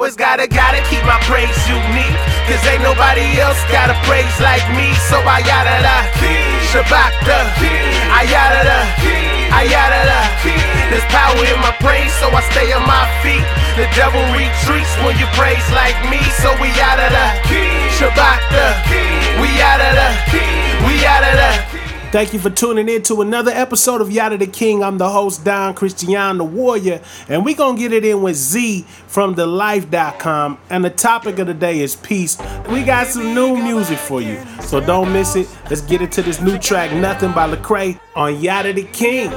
always gotta keep my praise unique. Cause ain't nobody else got a praise like me. So I yada da, Shabbat da, I yada da, I yada da. There's power in my praise, so I stay on my feet. The devil retreats when you praise like me. So we yada da, Shabbat da, we yada da, we yada da. Thank you for tuning in to another episode of Yada the King. I'm the host, Don Christian the Warrior, and we're going to get it in with Z from TheLife.com. And the topic of the day is peace. We got some new music for you, so don't miss it. Let's get into this new track, Nothing by Lecrae on Yada the King.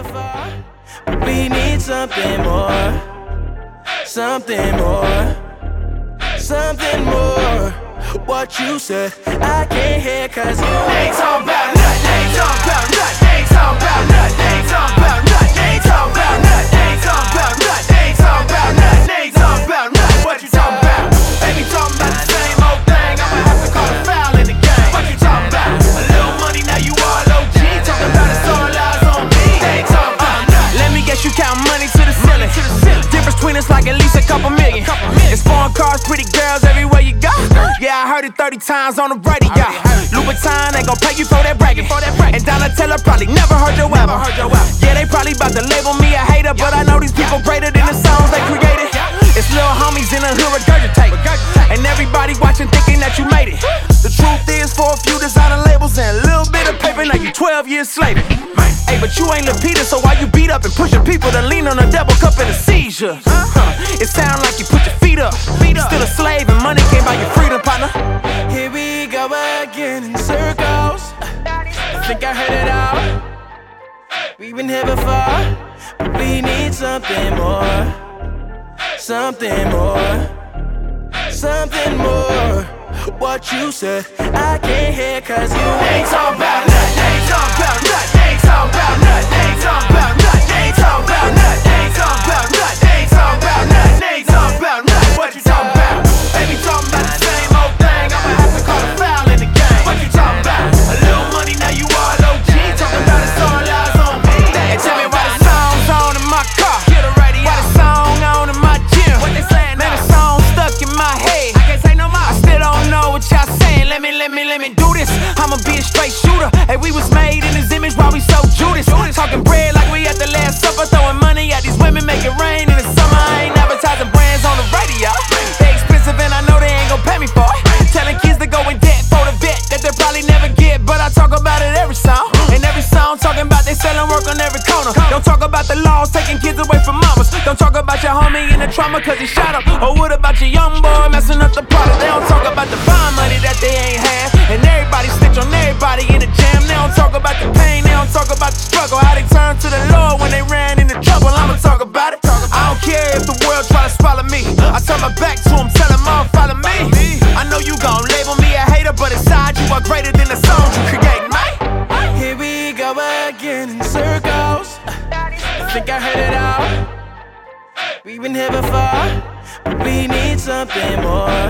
We need something more, something more, something more. What you said, I can't hear cause you ain't talking about nothing, ain't talking about nothing, ain't talking about nothing, ain't talking about nothing, ain't talking about nothing, ain't talking about nothing, ain't talking about nothing, ain't talking about nothing. What you talking about? Baby talking about the same old thing, I'ma have to call a foul in the game. What you talking about? A little money, now you all OG, talking about it's all eyes on me. Ain't talking about nothing. Let me guess you count money to the ceiling. Difference between us like at least a couple million. It's foreign cars, pretty girls everywhere you go. Yeah, I heard it 30 times on the radio. Louboutin ain't gon' pay you for that bragging. And Donatella probably never heard your album. Yeah, they probably about to label me a hater, but I know these people greater than the songs they created. It's little homies in the hood regurgitate, and everybody watching thinking that you made it. The truth is, for a few designer labels and a little bit of paper, now you 12 years slaving. Hey, but you ain't Lil Peter, so why you beat up and pushing people to lean on a double cup in a seizure? It sound like you put your feet up. Still a slave and money can't buy your freedom, partner. Here we go again in circles. I think I heard it all. We've been here before, but we need something more, something more, something more. What you said, I can't hear cause you ain't talking about nothing, ain't talking about nothing, ain't talking about nothing, ain't talking about nothing, ain't talking about nothing, ain't talking about nothing, ain't talking about nothing, ain't talking about nothing. What you talking about? Baby talking about the same old thing, I'ma have to call a foul in the game. What you talking about? A little money, now you all OG, talking about it's all eyes on me. And tell me why the song's on in my car, why the song on in my gym. What they saying? Man, the song stuck in my head. I can't say no more. I still don't know what y'all saying. Let me do this. I'ma be a straight shooter. Hey, we was made in his image while we so Judas. Talking bread like we at the Last Supper, throwing money at these women, make it rain in the summer. I ain't advertising brands on the radio. They expensive and I know they ain't gon' pay me for it. Telling kids to go in debt for the vet that they probably never get, but I talk about it every song. And every song talking about they selling work on every corner. Don't talk about the laws taking kids away from mamas. Don't talk about your homie in the trauma cause he shot up. Or what about your young boy messing up the product? They don't talk about the bond money that they ain't had. And everybody snitch on everybody in the jam. They don't talk about the pain, they don't talk about the struggle. How they turned to the Lord when they ran into trouble. I'ma talk about it. I don't care if the world try to swallow me. I turn my back to them, tell them all follow me. I know you gon' label me a hater, but inside you are greater than the songs you create, mate. Here we go again in circles. I think I heard it all. We've been here before, but we need something more,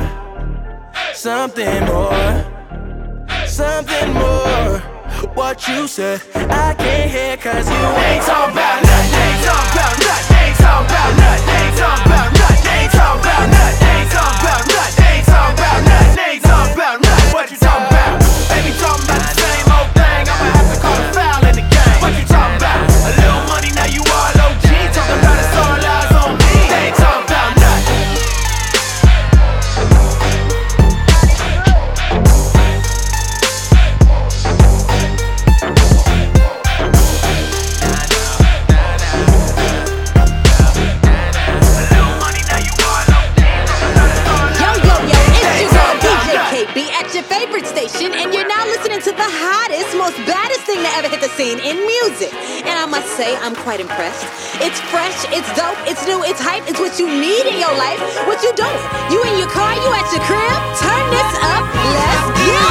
something more, something more. What you said, I can't hear cause you ain't talking about nothing, ain't talking about nothing, ain't talking about nothing, ain't talking about nothing, ain't talking about nothing, ain't talking about nothing, ain't talking about nothing, ain't talking about nothing. What you talking about? Baby talking about the same old thing, I'ma have to call a foul in the game. What you talking about? A little money, now you all OG, talking about it's all eyes on me. They ain't talking about nothing. In music. And I must say, I'm quite impressed. It's fresh, it's dope, it's new, it's hype, it's what you need in your life. What you doing? You in your car, you at your crib? Turn this up, let's go!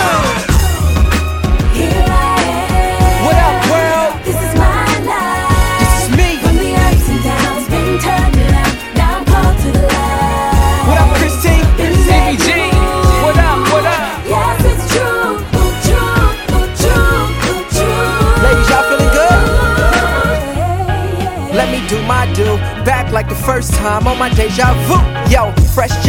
Here I am. What up, world? This is my life. This is me. From the ups and downs, been turned around, now I'm called to the light. What up, Christine? CBG. What up, what up? Yes, it's true. Ladies, y'all feeling good? Let me do my do. Back like the first time on my deja vu. Yo, fresh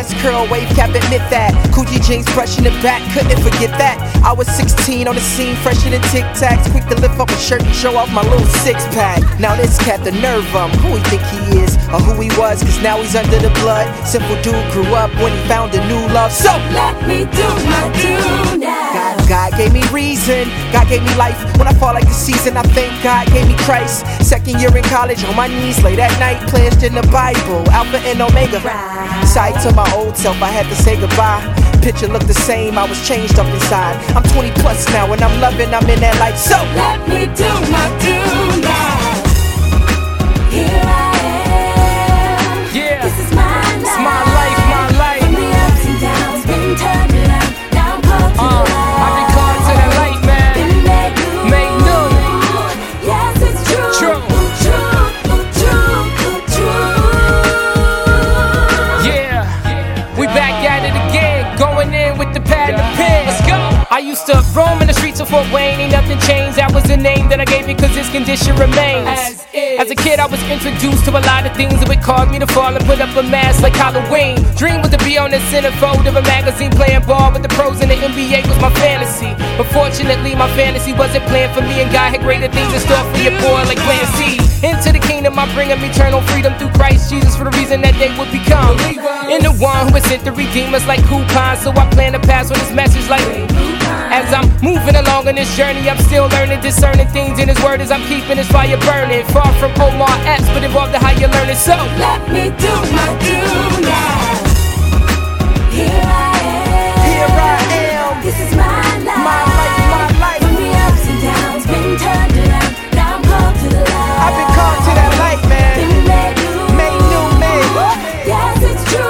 buzz, curl, wave cap, admit that. Coochie jeans, fresh in the back, couldn't forget that. I was 16 on the scene, fresher than Tic Tacs. Quick to lift up a shirt and show off my little six pack. Now this cat, the nerve who he think he is, or who he was, cause now he's under the blood. Simple dude grew up when he found a new love. So let me do my do now. God gave me reason, God gave me life. When I fall like the season, I thank God gave me Christ. Second year in college, on my knees late at night, pledged in the Bible, Alpha and Omega. Side to my old self, I had to say goodbye. Picture looked the same, I was changed up inside. I'm 20 plus now and I'm loving, I'm in that life. So let me do my do now. Here I am. Yeah. This is my life. It's my life, my life. From the ups and downs, been turned around. Now I'm called to the light. I've been called to the light, man. Been made new. Yes, it's true. True. Yeah. We back at it again, going in with the pad and the pen. Let's go. I used to roam in the streets of Fort Wayne, ain't nothing changed. That was the name that I gave it cause this condition remains. As a kid I was introduced to a lot of things that would cause me to fall and put up a mask like Halloween. Dream was to be on the centerfold of a magazine, playing ball with the pros in the NBA was my fantasy. But fortunately my fantasy wasn't planned for me, and God had greater things in store for your boy like Plan C. Into the kingdom I bring them eternal freedom through Christ Jesus, for the reason that they would become in the one who was sent to redeem us like coupons. So I plan to pass on this message like as I'm moving along on this journey, I'm still learning, discerning things in His word as I'm keeping His fire burning. Far from Omar Epps, but involved in how you learn it. So let me do my do now. Here I am. here I am. This is my life. My life, my life. From the ups and downs, been turned around. Now I'm called to the light. I've been called to that light, man. Been made new. Made new, man. Yes, it's true.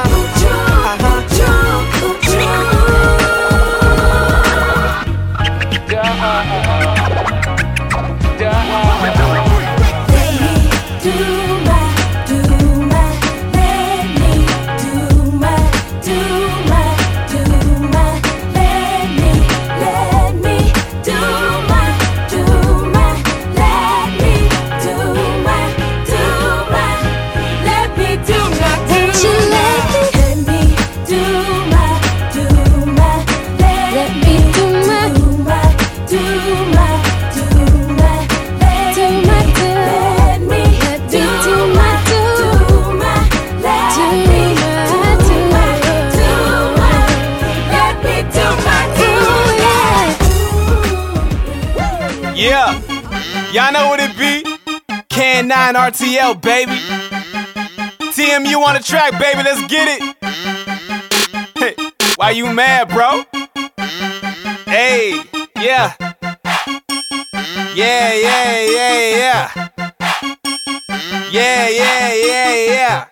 Yeah, y'all know what it be. Can 9 RTL, baby. TMU on the track, baby, let's get it. Hey, why you mad, bro? Hey, yeah. Yeah, yeah, yeah, yeah. Yeah, yeah, yeah, yeah.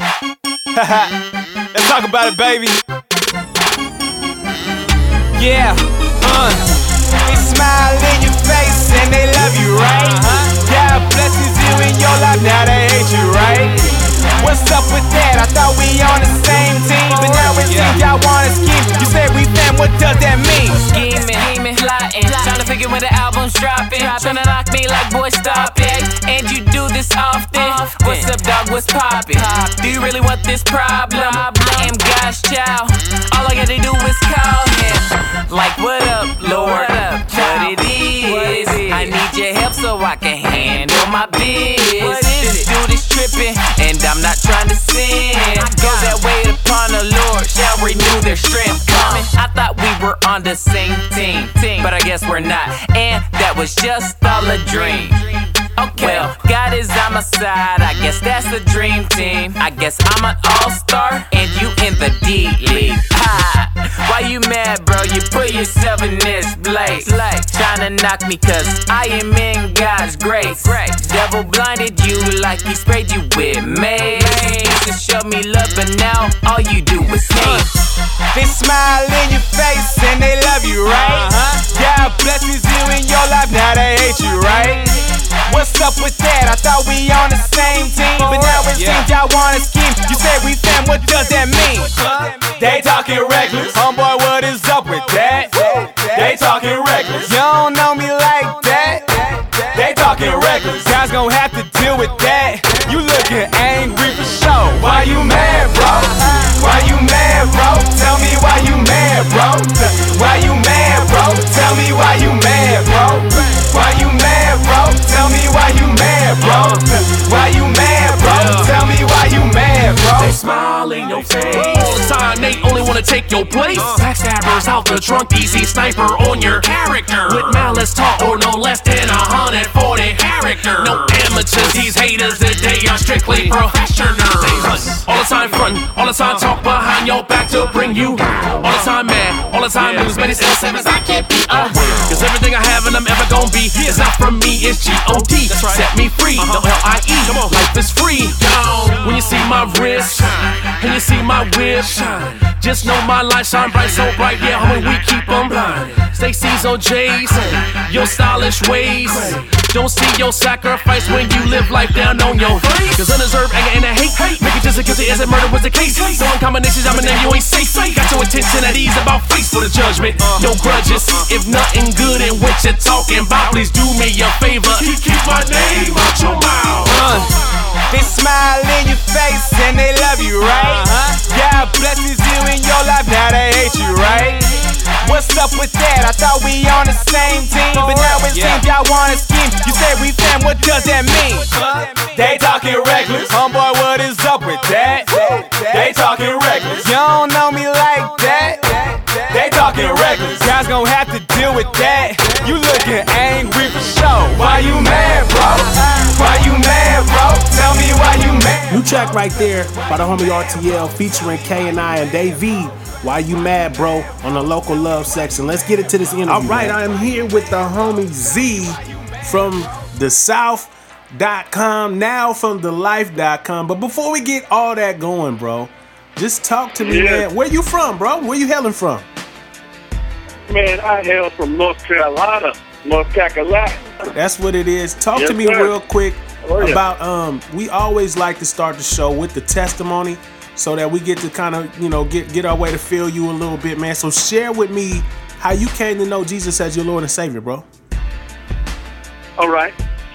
Let's talk about it, baby. Yeah, they smile in your face and they love you, right? God blesses you in your life, now they hate you, right? What's up with that? I thought we on the same team, but now it seems y'all wanna scheme. You said we fam, what does that mean? Scheming, plotting, trying to figure when the album's dropping. Trying to knock me like, boy, stop it. And you do this often. What's up, dog? What's poppin'? Do you really want this problem? I am God's child. All I gotta do is call Him. Like, what up, Lord? What it is? I need your help so I can handle my biz. This dude is tripping, and I'm not trying to sin. Those that wait upon the Lord shall renew their strength. I thought we were on the same team, but I guess we're not, and that was just all a dream. Okay, well, God is on my side, I guess that's the dream team. I guess I'm an all-star, and you in the D-League. Why you mad, bro? You put yourself in this place, trying to knock me cause I am in God's grace. Devil blinded you like he sprayed you with mace. Used to show me love, but now all you do is hate. They smile in your face and they love you, right? God blesses you in your life, now they hate you, right? What's up with that? I thought we on the same team, but now it seems y'all wanna scheme. You said we fam, what does that mean? They talking reckless, homeboy, what is up with that? They talking reckless, you don't know me like that. They talking reckless, guys gon' have to deal with that. You looking angry for sure. Why you mad, bro? Why you mad? smile in your face. All the time, they only wanna take your place. Backstabbers out the trunk, easy sniper on your character. With malice talk or no less than 140 character. No amateurs, these haters today are strictly professionals. They hunt all the time frontin', all the time talk behind your back to bring you all the time mad, all the time news, man, it's L7s, I can't be cause everything I have and I'm ever gonna be is not from me, it's G-O-D. Set me free, the L-I-E, life is free. When you see my wrist and you see my whip, just know my light shine bright, so bright, yeah, homie, we keep them blind. Stacy's OJ's, your stylish ways. Don't see your sacrifice when you live life down on your face. Cause undeserved anger and the hate make it just as guilty as if murder was the case. So in combinations, I'm a name you ain't safe. Got your attention at ease, about face for the judgment. No grudges, if nothing good in what you're talking about, please do me a favor. Keep my name out your mouth. They smile in your face and they love you, right? God blesses you in your life, now they hate you, right? What's up with that? I thought we on the same team, but now it seems y'all wanna scheme. You say we fam, what does that mean? They talking reckless, homeboy, what is up with that? They talking reckless, you don't know me like that. They talking reckless, guys gon' have to deal with that. You looking angry for sure. Why you mad, bro? Why you mad, bro? Tell me why you mad. New track right there by the homie RTL featuring K&I and Dave V. Why you mad, bro? On the local love section. Let's get into this interview. All right, I am here with the homie Z from the South.com, now from the Life.com. But before we get all that going, bro, just talk to me, man. Where you from, bro? Where you hailing from? Man, I hail from North Carolina. North Carolina. That's what it is. Talk to me real quick about we always like to start the show with the testimony so that we get to kind of, you know, get our way to feel you a little bit, man. So share with me how you came to know Jesus as your Lord and Savior, bro. All right.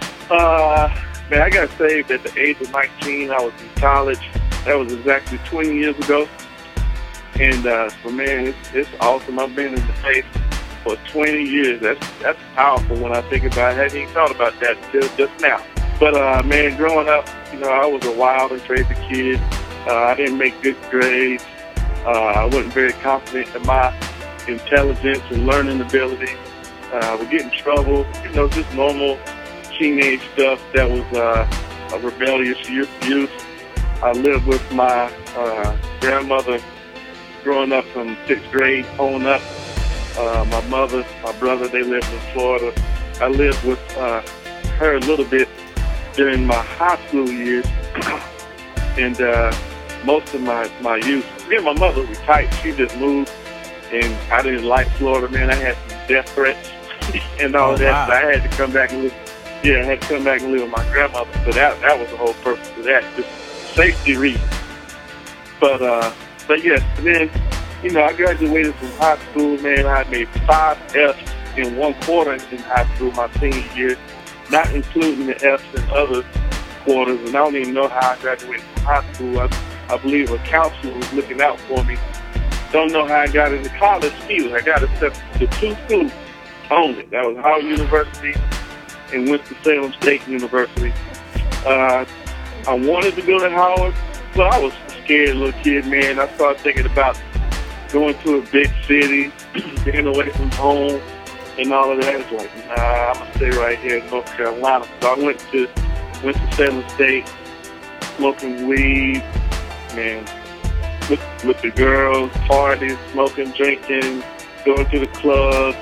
Man, I got saved at the age of 19. I was in college. That was exactly 20 years ago. And so, man, it's awesome. I've been in the faith for 20 years. That's powerful when I think about it. I hadn't even thought about that until just now. But, man, growing up, you know, I was a wild and crazy kid. I didn't make good grades. I wasn't very confident in my intelligence and learning ability. Would get in trouble, you know, just normal teenage stuff that was a rebellious youth. I lived with my grandmother growing up from 6th grade on up. My mother, my brother, they lived in Florida. I lived with her a little bit during my high school years. And most of my youth, me and my mother were tight. She just moved, and I didn't like Florida, man. I had some death threats and all that. Wow. So I had to come back and live. Yeah, I had to come back and live with my grandmother. So that was the whole purpose of that, just safety reasons. But yes, and then, you know, I graduated from high school, man. I made 5 F's in 1 quarter in high school my senior year, not including the F's in other quarters. And I don't even know how I graduated from high school. I believe a counselor was looking out for me. Don't know how I got into college either. I got accepted to 2 schools only. That was Howard University and Winston-Salem State University. I wanted to go to Howard, but I was a scared little kid, man. I started thinking about going to a big city, being away from home, and all of that. It's like, nah, I'm going to stay right here in North Carolina. So I went to Winston-Salem State, smoking weed, man, with the girls, parties, smoking, drinking, going to the club.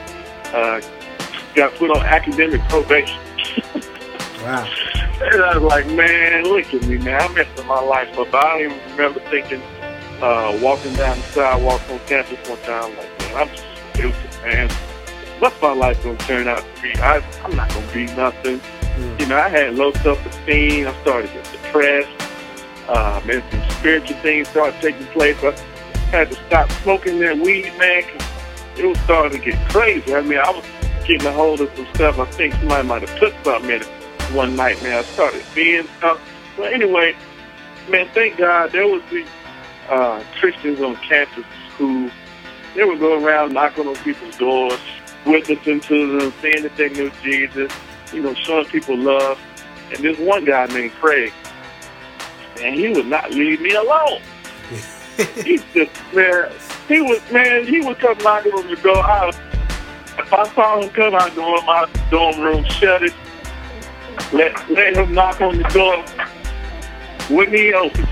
Got put on academic probation. Wow. And I was like, man, look at me, man. I messed up my life up. I don't even remember thinking, walking down the sidewalk on campus one time, like, man, I'm just stupid, man. What's my life going to turn out to be? I'm not going to be nothing. You know, I had low self-esteem. I started to get depressed. And some spiritual things started taking place. I had to stop smoking that weed, man, because it was starting to get crazy. I mean, I was getting a hold of some stuff. I think somebody might have put something in it one night, man. I started seeing stuff. But anyway, man, thank God there was these Christians on campus who, they would go around knocking on people's doors, witnessing to them, saying that they knew Jesus, you know, showing people love. And there's one guy named Craig, and he would not leave me alone. He's just, man, he would come knocking on the door. If I saw him come out in my dorm room, shut it, let him knock on the door, wouldn't he open?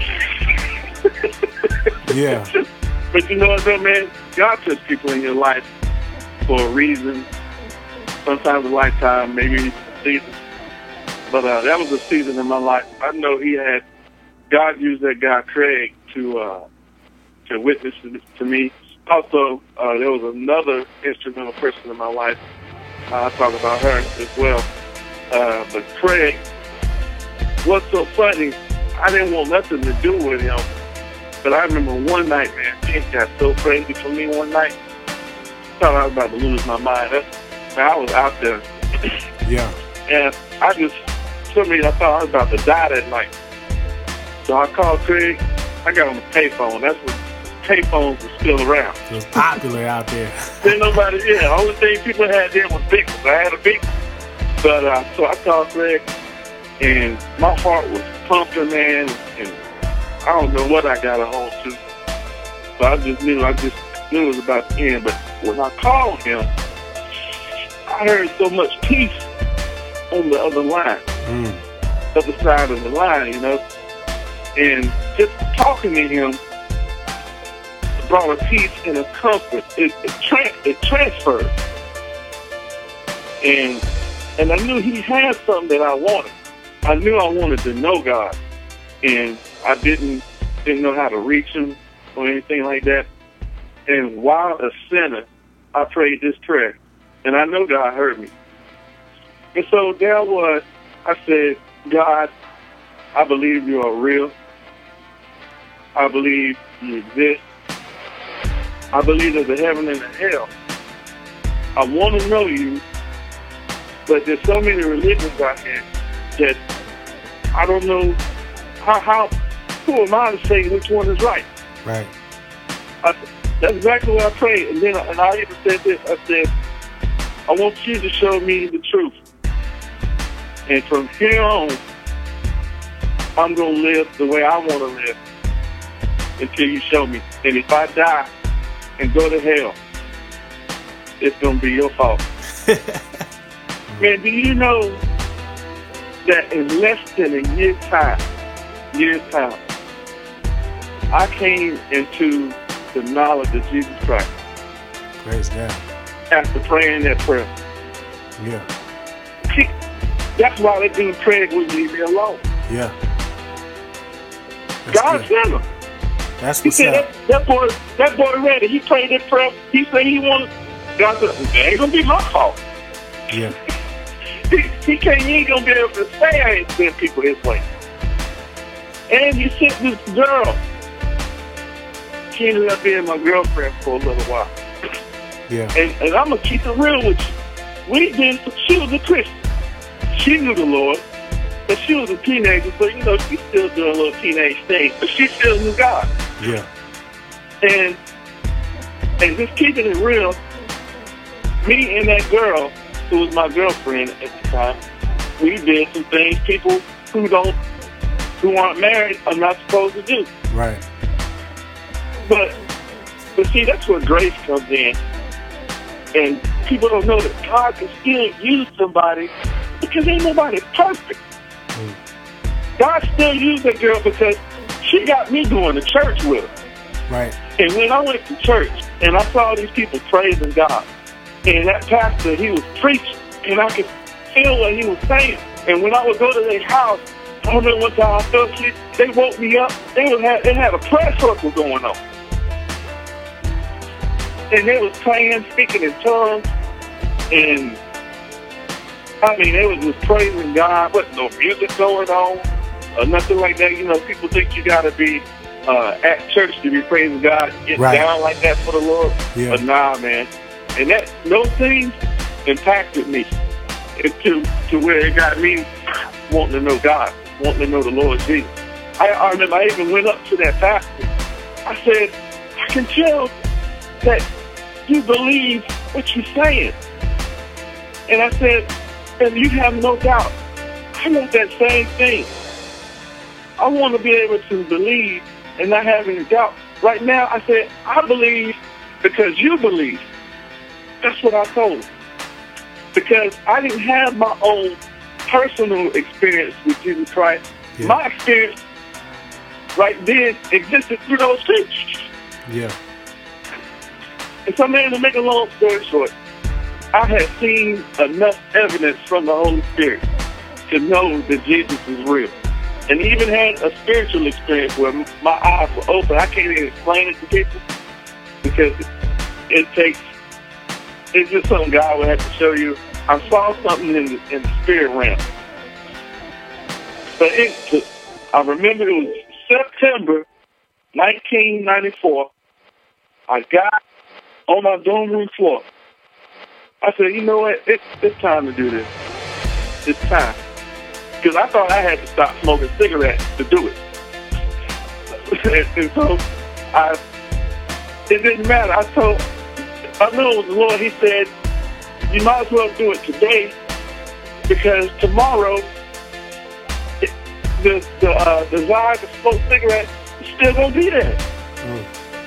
Yeah. But you know what, though, man? God puts people in your life for a reason, sometimes a lifetime, maybe a season. But that was a season in my life. I know God used that guy, Craig, to witness to me. Also, there was another instrumental person in my life. I'll talk about her as well. But Craig, what's so funny, I didn't want nothing to do with him. But I remember one night, man, things got so crazy for me one night. I thought I was about to lose my mind. I was out there. Yeah. And I thought I was about to die that night. So I called Craig. I got on the payphone. That's when payphones were still around. It was popular out there. Then nobody, the only thing people had there was big ones. I had a big one. But so I called Craig, and my heart was pumping, man, and I don't know what I got a hold to. But I just knew it was about to end. But when I called him, I heard so much peace on the other line, other side of the line, you know. And just talking to him brought a peace and a comfort. It transferred. And I knew he had something that I wanted. I knew I wanted to know God. And I didn't know how to reach him or anything like that. And while a sinner, I prayed this prayer. And I know God heard me. And so there was, I said, God, I believe you are real. I believe you exist. I believe there's a heaven and a hell. I want to know you, but there's so many religions out here that I don't know who am I to say which one is right? Right. That's exactly what I prayed. And then I even said this. I said, I want you to show me the truth. And from here on, I'm going to live the way I want to live until you show me. And if I die and go to hell, it's going to be your fault. Man, do you know that in less than a year's time, I came into the knowledge of Jesus Christ. Praise God. After praying that prayer. Yeah. See, that's why that dude Craig wouldn't leave me alone. Yeah. God sent him. That's He what's said, up. that boy ready. He prayed that prayer. He said he wanted. God said, it ain't gonna be my fault. Yeah. He ain't gonna be able to say I ain't send people his way. And he sent this girl. She ended up being my girlfriend for a little while. Yeah. And I'm gonna keep it real with you. She was a Christian. She knew the Lord, but she was a teenager, so you know she's still doing little teenage things. But she still knew God. Yeah. And just keeping it real, me and that girl, who was my girlfriend at the time, we did some things people who aren't married are not supposed to do. Right. But see, that's where grace comes in. And people don't know that God can still use somebody because ain't nobody perfect. God still used that girl because she got me going to church with her. Right. And when I went to church and I saw these people praising God, and that pastor, he was preaching, and I could feel what he was saying. And when I would go to their house, I remember one time I fell asleep, they woke me up, they had a prayer circle going on. And they was praying, speaking in tongues, and I mean, they was just praising God. Wasn't no music going on or nothing like that. You know, people think you got to be at church to be praising God, get down like that for the Lord. Yeah. But nah, man. And those things impacted me to where it got me wanting to know God, wanting to know the Lord Jesus. I remember I even went up to that pastor. I said, I can tell that you believe what you're saying. And I said, and you have no doubt, I want that same thing. I want to be able to believe and not having a doubt. Right now, I said, I believe because you believe. That's what I told him. Because I didn't have my own personal experience with Jesus Christ. Yeah. My experience right then existed through those things. Yeah. And so, man, to make a long story short, I had seen enough evidence from the Holy Spirit to know that Jesus is real. And even had a spiritual experience where my eyes were open. I can't even explain it to people because it's just something God would have to show you. I saw something in the spirit realm. But I remember it was September 1994. I got on my dorm room floor. I said, you know what? It's time to do this. It's time. Because I thought I had to stop smoking cigarettes to do it. And so it didn't matter. I know it was the Lord. He said, you might as well do it today because tomorrow the desire to smoke cigarettes is still going to be there. Mm.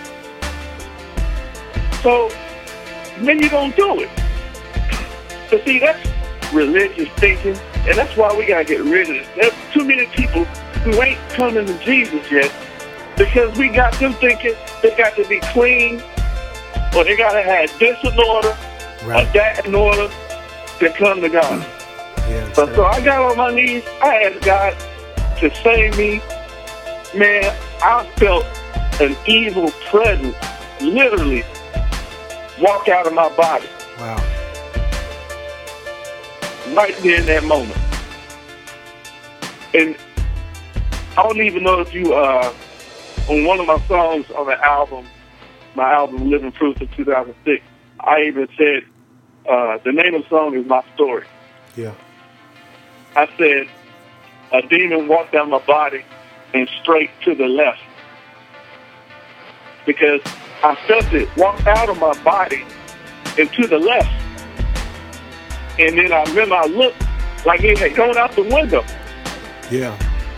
So then you're going to do it. But see, that's religious thinking, and that's why we got to get rid of it. There's too many people who ain't coming to Jesus yet because we got them thinking they got to be clean or they got to have this in order or that in order to come to God. Yeah, so I got on my knees. I asked God to save me. Man, I felt an evil presence literally walk out of my body. Wow. Right there in that moment. And I don't even know if you, on one of my songs on the album, my album Living Proof in 2006, I even said, the name of the song is My Story. Yeah. I said, a demon walked down my body and straight to the left. Because I felt it walk out of my body and to the left. And then I remember I looked like it had gone out the window. Yeah.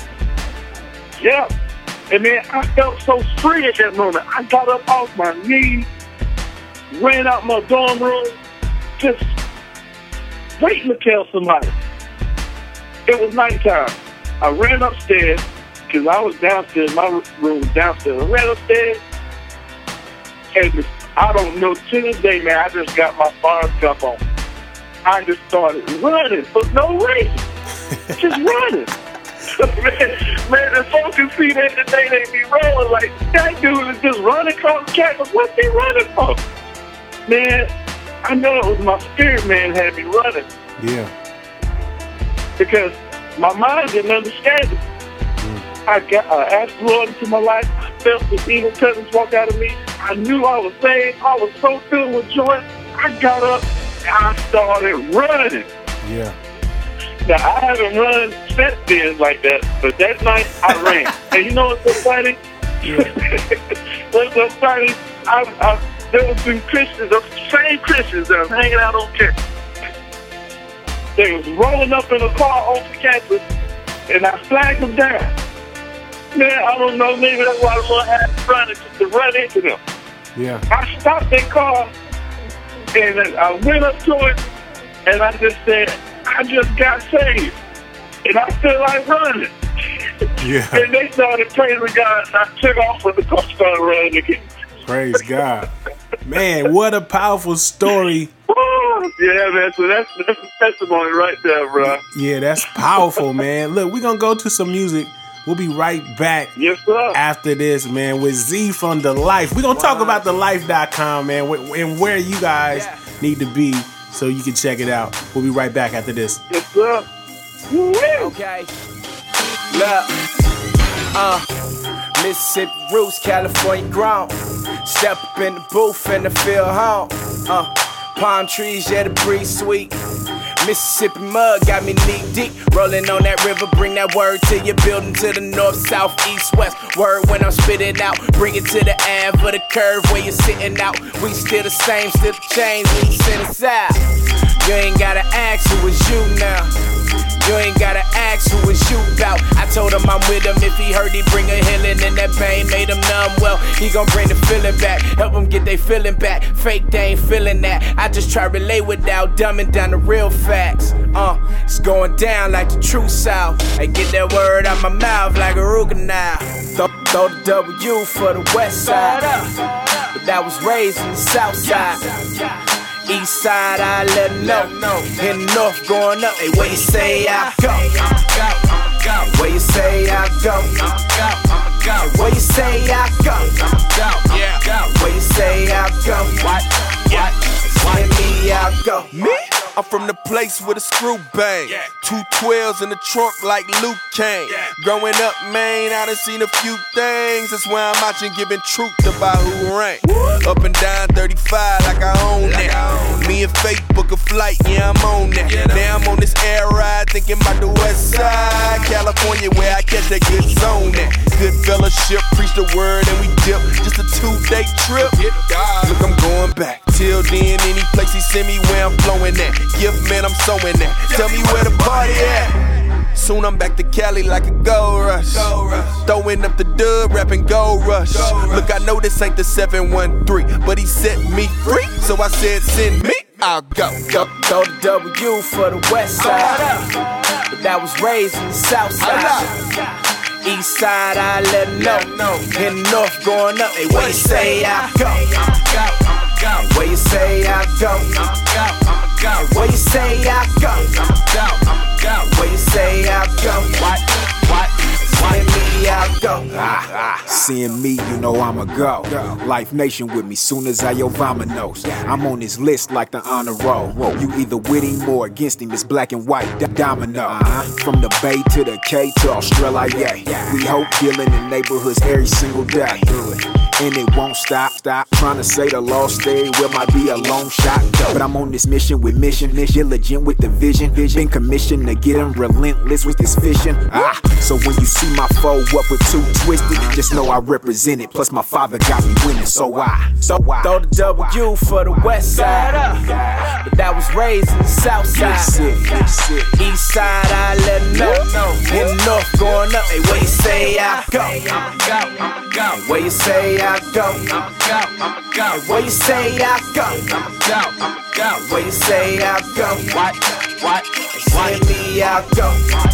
Yeah. And man, I felt so free at that moment. I got up off my knees, ran out my dorm room, just waiting to tell somebody. It was nighttime. I ran upstairs because I was downstairs. My room was downstairs. I ran upstairs, and I don't know, to this day, man, I just got my fire cup on. I just started running for no reason. Just running. man, the folks can see that today, they be rolling like, that dude is just running across the campus. What's he running for? Man, I know it was my spirit man had me running. Yeah. Because my mind didn't understand it. I asked the Lord into my life. I felt the evil presence walk out of me. I knew I was saved. I was so filled with joy. I got up and I started running. Yeah. Now, I haven't run since then like that, but that night I ran. And you know what's so funny? Yeah. What's so funny? There were some Christians, the same Christians that was hanging out on campus. They was rolling up in a car on the campus, and I flagged them down. Man, I don't know, maybe that's why the Lord had me running, just to run into them. Yeah. I stopped that car, and I went up to it, and I just said, I just got saved, and I feel like running. Yeah. And they started praising God, and I took off when the car started running again. Praise God. Man, what a powerful story. Yeah, man, so that's a testimony right there, bro. Yeah, that's powerful, man. Look, we're going to go to some music. We'll be right back. Yes, sir. After this, man, with Z from The Life. We're going to talk about TheLife.com, man, and where you guys need to be so you can check it out. We'll be right back after this. Yes, sir. Okay. Look. Mississippi roots, California grown. Step up in the booth and I feel home. Palm trees, yeah, the breeze sweet. Mississippi mud got me knee deep. Rolling on that river, bring that word to your building, to the north, south, east, west. Word when I'm spitting out, bring it to the Ave or the curve where you're sitting out. We still the same, still the change when you send us out. You ain't gotta ask who is you now. You ain't gotta ask who is you bout. I told him I'm with him. If he heard he bring a healing, and that pain made him numb. Well, he gon' bring the feeling back. Help him get they feeling back. Fake, they ain't feeling that. I just try to relate without dumbing down the real facts. It's going down like the true south. I get that word out my mouth like a Ruger now. Throw the W for the west side. But that was raised in the south side. East side, I let them know. In the north, going up. Hey, where you say I go? Where you say I go? Where you say I go? Where you say I go? Where me I go? Me? I'm from the place with a screw bang. 2 12s in the trunk like Luke Kane. Growing up, man, I done seen a few things. That's why I'm out here giving truth about who rank. Up and down 35 like I own that. Me and Faith book a flight, yeah, I'm on that. Now I'm on this air ride thinking about the west side. California where I catch that good zone at. Good fellowship, preach the word and we dip. Just a 2-day trip. Look, I'm going back. Till then, any place he send me where I'm flowing at. Gift man, I'm sewing that. Tell me where the party at. Soon I'm back to Cali like a gold rush. Throwing up the dub, rapping gold rush. Look, I know this ain't the 713, but he set me free. So I said, send me, I'll go. Throw the W for the west side. But that was raised in the south side. East side, I let them know. In the north, going up. Hey, where you say I go? Where you say I go? Where you say I go? Where you say I go? Where me I go? Seeing me, you know I'ma go. Life Nation with me, soon as I Vamonos. I'm on his list like the honor roll. You either with him or against him, it's black and white, domino. From the Bay to the K to Australia, we hope dealing in neighborhoods every single day. And it won't stop. Trying to say the lost stay will might be a long shot. But I'm on this mission with mission, diligent with the vision. Been commissioned to get him relentless with this fishing. So when you see my foe up with 2 twisted, just know I represent it. Plus my father got me winning, so I throw the W for the west side. But that was raised in the south side. East side, I let them know. In the north, going up. Hey, where you say I go? Where you say I go? Where you say I go? Where you say I go? Where me I go?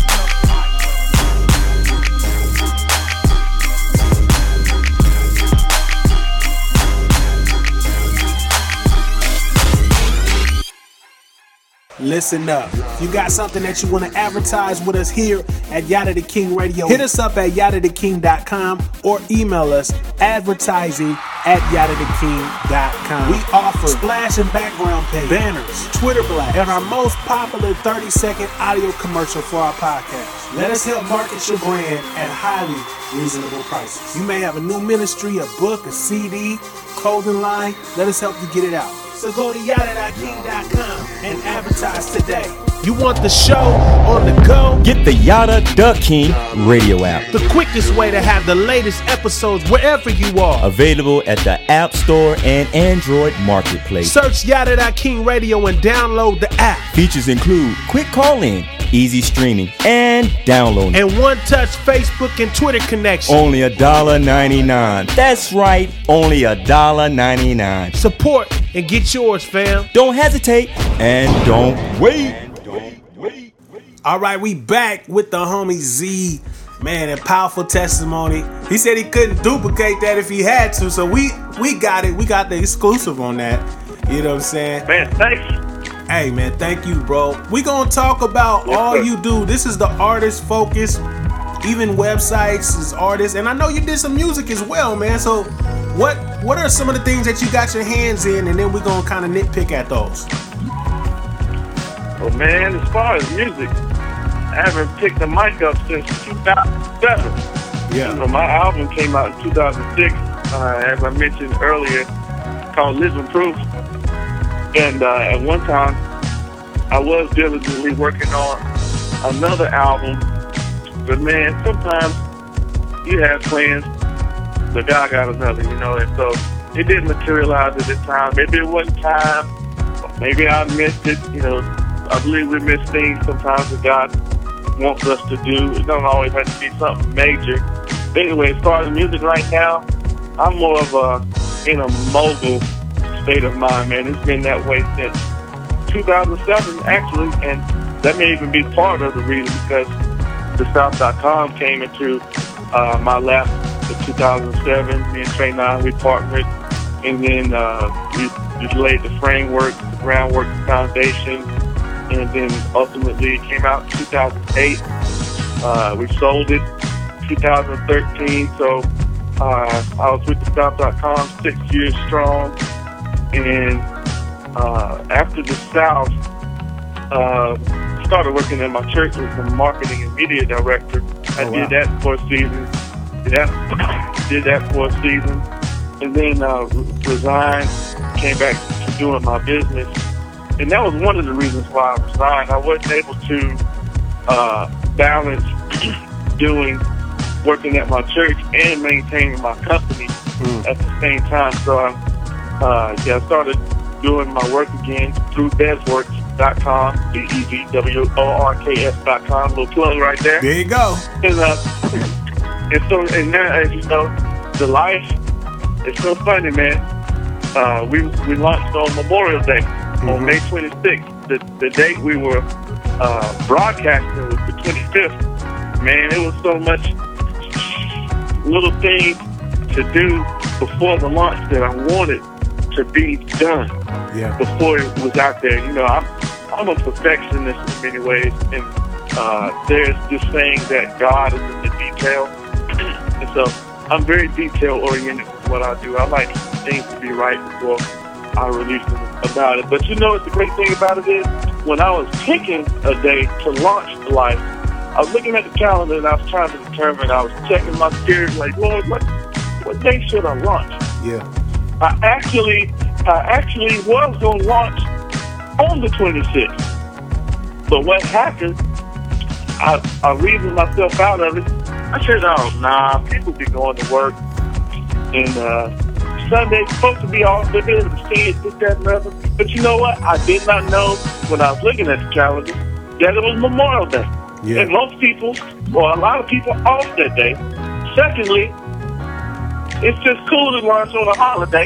Listen up. If you got something that you want to advertise with us here at Yada the King Radio, hit us up at yadatheking.com or email us advertising@yadatheking.com. We offer splash and background page, banners, Twitter black, and our most popular 30-second audio commercial for our podcast. Let us help market your brand at highly reasonable prices. You may have a new ministry, a book, a CD, clothing line. Let us help you get it out. So go to yada.king.com and advertise today. You want the show on the go? Get the Yada the King radio app. The quickest way to have the latest episodes wherever you are. Available at the App Store and Android Marketplace. Search Yada.King Radio and download the app. Features include quick call-in, easy streaming, and downloading. And one-touch Facebook and Twitter connection. Only $1.99. That's right, only $1.99. Support and get yours, fam. Don't hesitate and don't wait. All right, we back with the homie Z. Man, and powerful testimony. He said he couldn't duplicate that if he had to, so we got it. We got the exclusive on that. You know what I'm saying? Man, thanks. Hey, man, thank you, bro. We gonna talk about all you do. This is the artist focus, even websites as artists. And I know you did some music as well, man. So what are some of the things that you got your hands in? And then we're gonna kind of nitpick at those. Well, man, as far as music, I haven't picked the mic up since 2007. Yeah. You know, my album came out in 2006, as I mentioned earlier, called Living Proof. And at one time, I was diligently working on another album. But, man, sometimes you have plans, but God got another, you know. And so it didn't materialize at this time. Maybe it wasn't time. Maybe I missed it, you know. I believe we miss things sometimes that God wants us to do. It don't always have to be something major. But anyway, as far as music right now, I'm more of in a mogul state of mind, man. It's been that way since 2007, actually, and that may even be part of the reason because TheSouth.com came into my lap in 2007. Me and Trey 9, we partnered, and then we laid the framework, the groundwork, the foundation, and then ultimately it came out in 2008. We sold it 2013, so I was with TheSouth.com 6 years strong, and after the South, started working at my church as a marketing and media director. I did that for a season. Did that for a season, and then resigned. Came back to doing my business, and that was one of the reasons why I resigned. I wasn't able to balance working at my church and maintaining my company at the same time. So I started doing my work again through BezWorks.com, BEZWORKS.com. Little plug right there. There you go. And now, as you know, the life, it's so funny, man. We launched on Memorial Day on May 26th. The date we were broadcasting was the 25th. Man, it was so much little things to do before the launch that I wanted to be done before it was out there. You know, I'm a perfectionist in many ways, and there's this saying that God is in the detail, and so I'm very detail-oriented with what I do. I like things to be right before I release them about it. But you know what the great thing about it is? When I was picking a day to launch the life, I was looking at the calendar and I was trying to determine, I was checking my spirit, like, Lord, what day should I launch? Yeah. I actually was going to launch on the 26th. But what happened, I reasoned myself out of it. I said, oh, nah, people be going to work. And Sunday's supposed to be off. They're able to see it, this, that, and other. But you know what? I did not know when I was looking at the calendar that it was Memorial Day. Yeah. And most people, or a lot of people, off that day. Secondly, it's just cool to launch on a holiday.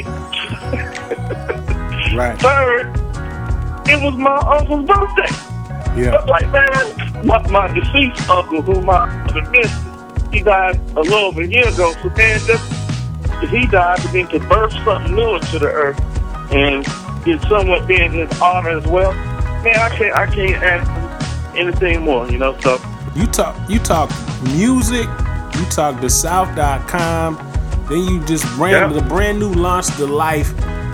Right. Third, it was my uncle's birthday. Yeah. I'm like, man, my deceased uncle, whom I missed, he died a little over a year ago. So, man, he died to then to birth something new into the earth, and it's somewhat being his honor as well. Man, I can't ask him anything more, you know. So you talk music, you talk TheSouth.com, then you just the brand new launch to life.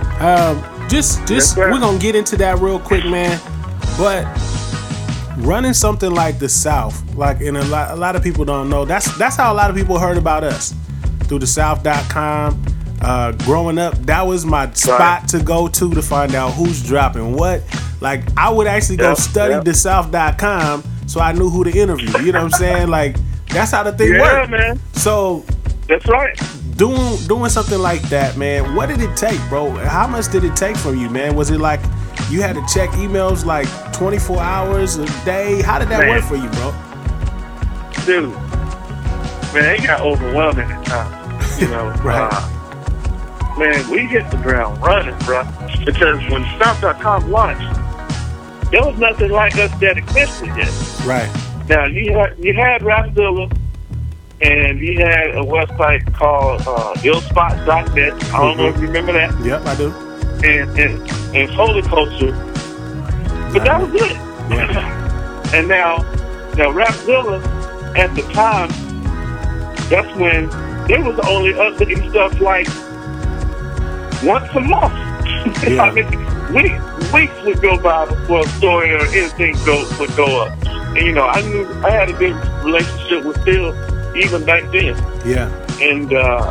We're gonna get into that real quick, man. But running something like the South, and a lot of people don't know. That's how a lot of people heard about us, through TheSouth.com. Growing up, that was my spot to go to find out who's dropping what. Like, I would actually go study TheSouth.com so I knew who to interview. You know what I'm saying? Like, that's how the thing worked. Man. So that's right. Doing something like that, man, what did it take, bro? How much did it take from you, man? Was it like you had to check emails like 24 hours a day? How did that work for you, bro? Dude, man, it got overwhelming at times. You know, man, we hit the ground running, bro. Because when South.com launched, there was nothing like us that existed yet. Right. Now, you had Rapzilla, and you had a website called illspot.net. I don't know if you remember that. Yep, I do. And Holy Culture. But that was it. Yeah. And now Rapzilla, at the time, that's when there was only updating stuff like once a month. Yeah. I mean, weeks would go by before a story or anything would go up. And, you know, I knew I had a good relationship with Phil even back then. Yeah. And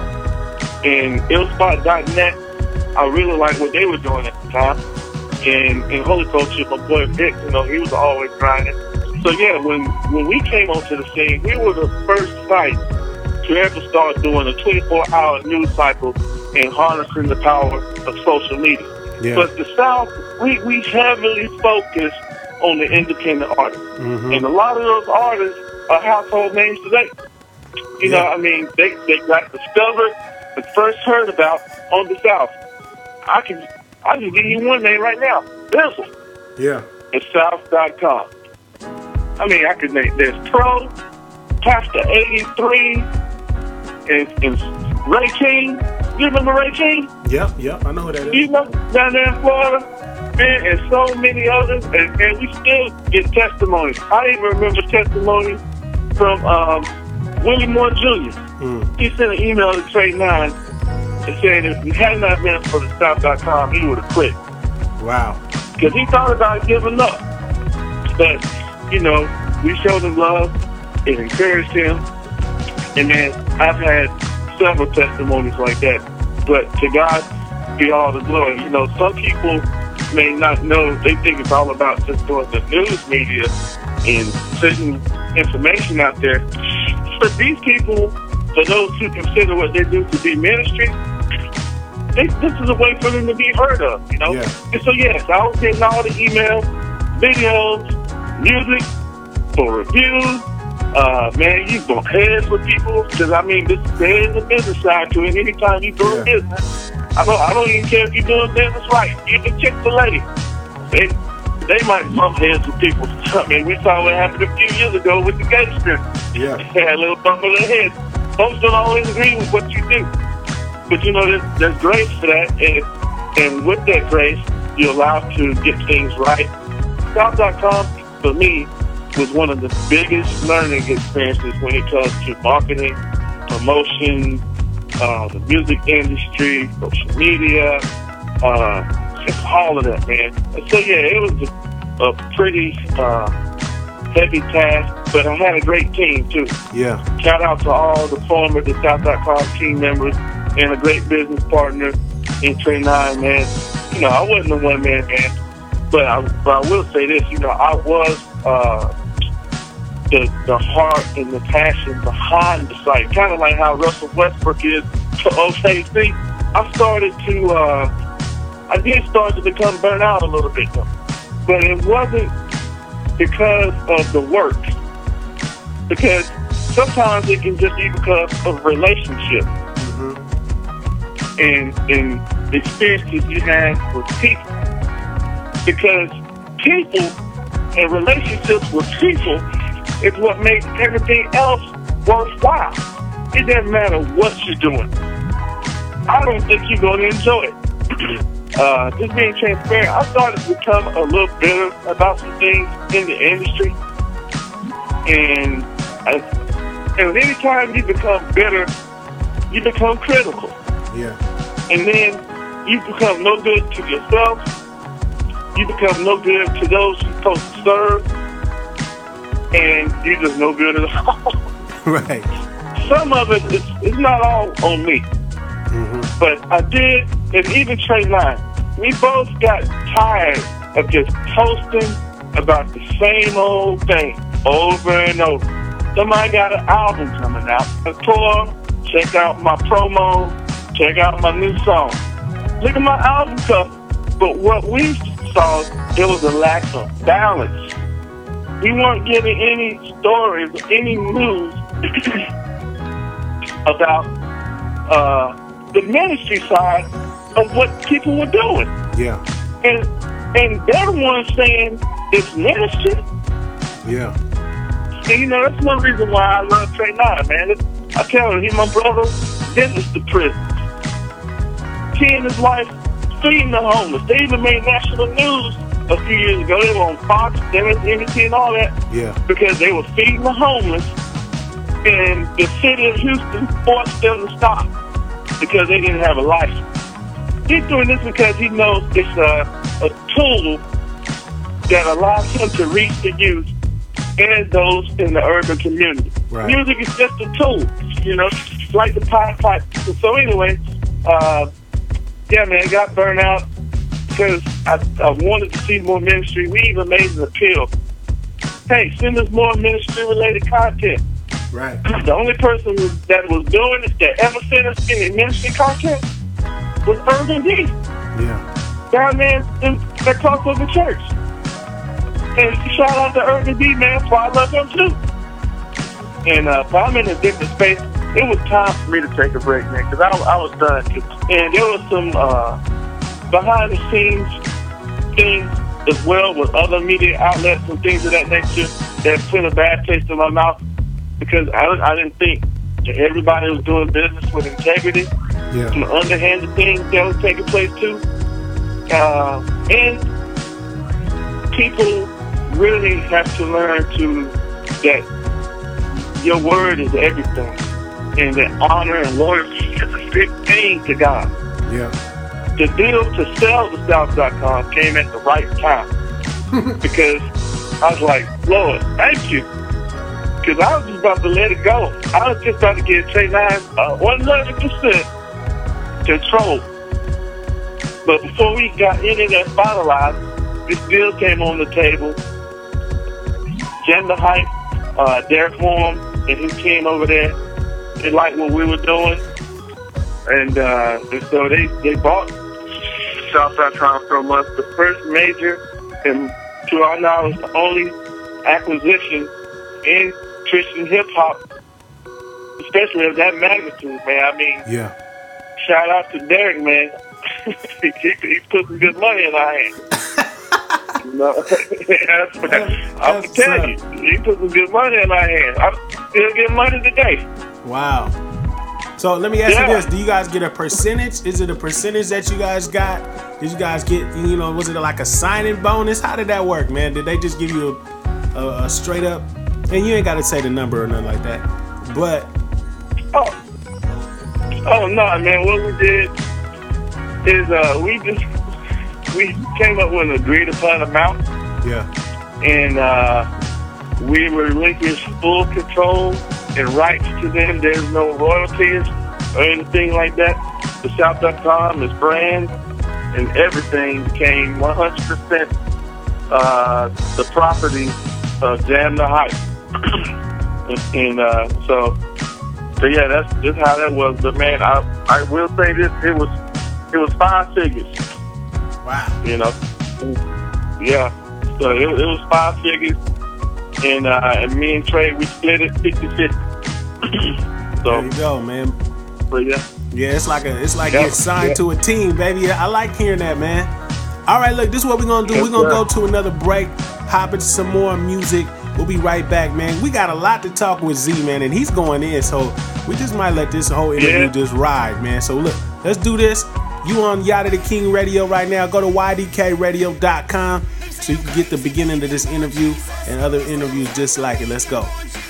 illspot.net, I really liked what they were doing at the time. And Holy Culture, my boy Vic, you know, he was always grinding. So yeah, when we came onto the scene, we were the first site to ever start doing a 24-hour news cycle and harnessing the power of social media. Yeah. But the South, we heavily focused on the independent artists. Mm-hmm. And a lot of those artists are household names today. You know, I mean, they got discovered and first heard about on the South. I can give you one name right now. Bizzle. Yeah. It's South.com. I mean, I could name, there's Pro, Pastor 83, and Ray King. You remember Ray King? Yep, I know who that is. You know, down there in Florida, man, and so many others, and we still get testimonies. I even remember testimony from Willie Moore Jr. He sent an email to Trey 9 and said if it had not been for the South.com, he would have quit. Wow. Because he thought about giving up. But, you know, we showed him love. It encouraged him. And then I've had several testimonies like that. But to God be all the glory. You know, some people may not know. They think it's all about just doing the news media and putting information out there. But these people, for those who consider what they do to be ministry, this is a way for them to be heard of, you know? Yeah. And so, yes, I was getting all the emails, videos, music for reviews. Man, you bump heads with people because, I mean, there is a business side to it. Anytime you do business, I don't even care if you're doing business right. Even Chick-fil-A, they might bump heads with people. I mean, we saw what happened a few years ago with the gangster. Yeah. They had a little bump of their heads. Folks don't always agree with what you do. But, you know, there's grace for that. And with that grace, you're allowed to get things right. South.com, for me, was one of the biggest learning experiences when it comes to marketing, promotion, the music industry, social media, just all of that, man. And so, yeah, it was a pretty heavy task, but I had a great team, too. Yeah. Shout out to all the former the South.com team members and a great business partner in Trey 9, man. You know, I wasn't a one-man band, but I will say this, you know, I was the heart and the passion behind the site, kind of like how Russell Westbrook is to OKC. I did start to become burnt out a little bit, though. But it wasn't because of the work. Because sometimes it can just be because of relationship. And experiences you have with people. Because people and relationships with people is what makes everything else worthwhile. It doesn't matter what you're doing. I don't think you're going to enjoy it. Just being transparent, I started to become a little bitter about some things in the industry. And anytime you become bitter, you become critical. Yeah. And then you become no good to yourself. You become no good to those you're supposed to serve. And you're just no good at all. Right. Some of it is not all on me. But I did, and even Trey 9, we both got tired of just posting about the same old thing over and over. Somebody got an album coming out, a tour, check out my promo, check out my new song. Look at my album cover. But what we saw, there was a lack of balance. We weren't getting any stories, any news about the ministry side of what people were doing. Yeah. And they're the ones saying it's ministry. Yeah. And, you know, that's one reason why I love Trey 9, man. I tell him, he's my brother. This is the prison. He and his wife feeding the homeless. They even made national news a few years ago. They were on Fox, MSNBC, and all that. Yeah. Because they were feeding the homeless, and the city of Houston forced them to stop because they didn't have a license. He's doing this because he knows it's a tool that allows him to reach the youth and those in the urban community. Right. Music is just a tool, you know, like the pipe. So anyway, yeah, man, got burned out because I wanted to see more ministry. We even made an appeal. Hey, send us more ministry-related content. Right. The only person that was doing it, that ever sent us any ministry content, was Urban D. Yeah. Down there at Crossover Church. And shout out to Urban D, man, for I love him too. And but I'm in a different space. It was time for me to take a break, man, because I was done. And there was some behind the scenes things as well with other media outlets and things of that nature that put a bad taste in my mouth because I didn't think that everybody was doing business with integrity. Yeah. Some underhanded things that was taking place too. And people really have to learn that your word is everything. And that honor and loyalty is a big thing to God. Yeah. The deal to sell the South.com came at the right time. Because I was like, Lord, thank you. Because I was just about to let it go. I was just about to get Trey 9 100% control. But before we got any of that finalized, this deal came on the table. Jam the Hype, Derek Horn and his team over there, they liked what we were doing. And so they bought South.com from us, the first major and to our knowledge the only acquisition in Christian hip hop, especially of that magnitude, man. I mean, yeah. Shout out to Derek, man. he put some good money in our hands. No, I'm telling you, he put some good money in our hands. I'm still getting money today. Wow. So let me ask you this: do you guys get a percentage? Is it a percentage that you guys got? Did you guys get, was it like a signing bonus? How did that work, man? Did they just give you a straight up? And you ain't got to say the number or nothing like that. But oh no, man! What we did is we came up with an agreed upon amount. Yeah. And we relinquished full control and rights to them. There's no royalties or anything like that. The South.com, its brand and everything became 100% the property of Jam the Hype. So yeah, that's just how that was. But man, I will say this: it was 5 figures. Wow. Yeah. So it was 5 figures. And me and Trey, we split it 50-50. So there you go, man. But yeah. Yeah, it's like getting signed to a team, baby. I like hearing that, man. All right, look, this is what we're gonna do. We're gonna go to another break, hop into some more music. We'll be right back, man. We got a lot to talk with Z, man, and he's going in, so we just might let this whole interview just ride, man. So look, let's do this. You on Yada the King Radio right now. Go to ydkradio.com so you can get the beginning of this interview and other interviews just like it. Let's go.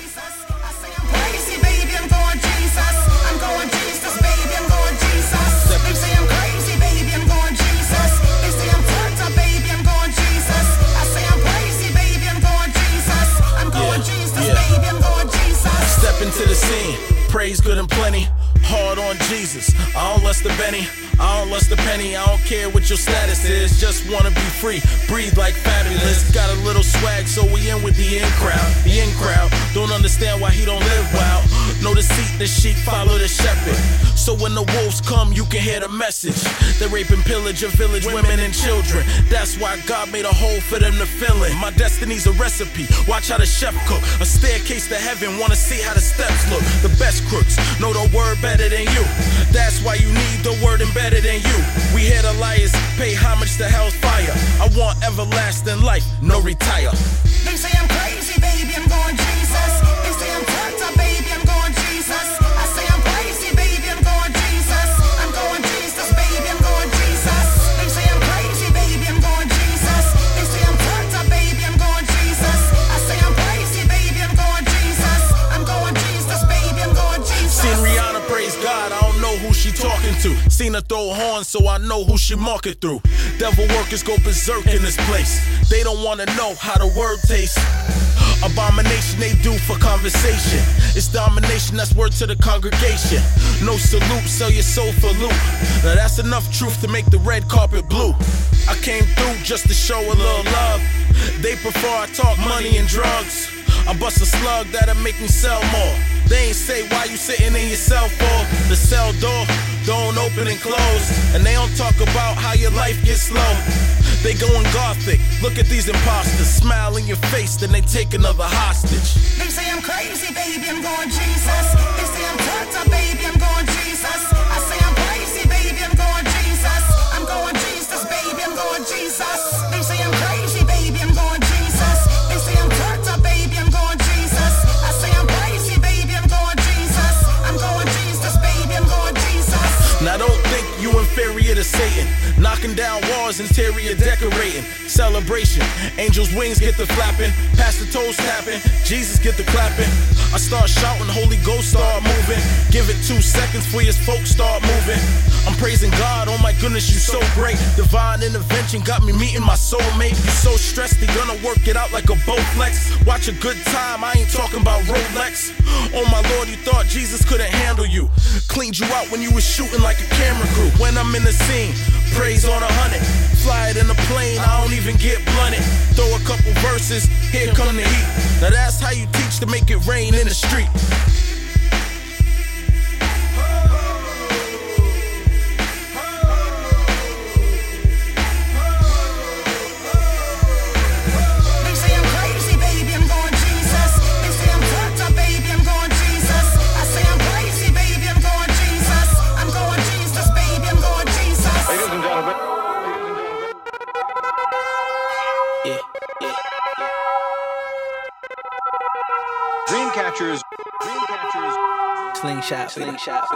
Step into the scene, praise good and plenty. Hard on Jesus, I don't lust the Benny, I don't lust the penny. I don't care what your status is, just wanna be free. Breathe like fabulous, got a little swag, so we in with the in crowd. The in crowd, don't understand why he don't live wild. Know the seat, the sheep follow the shepherd. So when the wolves come, you can hear the message. They rape and pillage your village, women and children. That's why God made a hole for them to fill in. My destiny's a recipe, watch how the chef cook. A staircase to heaven, wanna see how the steps look. The best crooks know the word better than you. That's why you need the word embedded in you. We hear the liars pay homage to hell's fire. I want everlasting life, no retire. They say I'm crazy, baby, I'm going Jesus. They say I'm turned up, baby, I'm going Jesus. I say I'm crazy, baby, I'm going Jesus. I'm going Jesus, baby, I'm going Jesus. They say I'm crazy, baby, I'm going Jesus. They say I'm turned up, baby, I'm going Jesus. I say I'm crazy, baby, I'm going Jesus. I'm going Jesus, baby, I'm going Jesus. Seen Rihanna praise God, I don't know who she talking to. Seen her throw horns, so I know who she market through. Devil workers go berserk in this place. They don't wanna know how the word tastes. Abomination they do for conversation. It's domination, that's word to the congregation. No salute, sell your soul for loot. Now that's enough truth to make the red carpet blue. I came through just to show a little love. They prefer I talk money and drugs. I bust a slug that'll make me sell more. They ain't say why you sitting in your cell for. The cell door, don't open and close. And they don't talk about how your life gets slow. They going gothic, look at these imposters. Smile in your face, then they take another hostage. They say I'm crazy, baby, I'm going Jesus. They say I'm turned up, baby, I'm going Jesus. I say I'm crazy, baby, I'm going Jesus. I'm going Jesus, baby, I'm going Jesus. They say I'm crazy, baby, I'm going Jesus. They say I'm turned up, baby, I'm going Jesus. I say I'm crazy, baby, I'm going Jesus. I'm going Jesus, baby, I'm going Jesus. Now don't think you inferior to Satan. Knocking down walls, interior decorating. Celebration, angels' wings get the flapping. Pastor toes tapping, Jesus get the clapping. I start shouting, Holy Ghost start moving. Give it 2 seconds for your folks start moving. I'm praising God, oh my goodness, you so great. Divine intervention got me meeting my soulmate. You so stressed, they gonna work it out like a Bowflex. Watch a good time, I ain't talking about Rolex. Oh my Lord, you thought Jesus couldn't handle you. Cleaned you out when you was shooting like a camera crew. When I'm in the scene, praise on 100. Fly it in a plane, I don't even get blunted. Throw a couple verses, here come the heat. Now that's how you teach to make it rain in the street. They say I'm crazy, baby, I'm going Jesus. They say I'm turned up, baby, I'm going Jesus. I say I'm crazy, baby, I'm going Jesus. I'm going Jesus, baby, I'm going Jesus. Ladies and gentlemen. Dreamcatchers. Slingshot, we the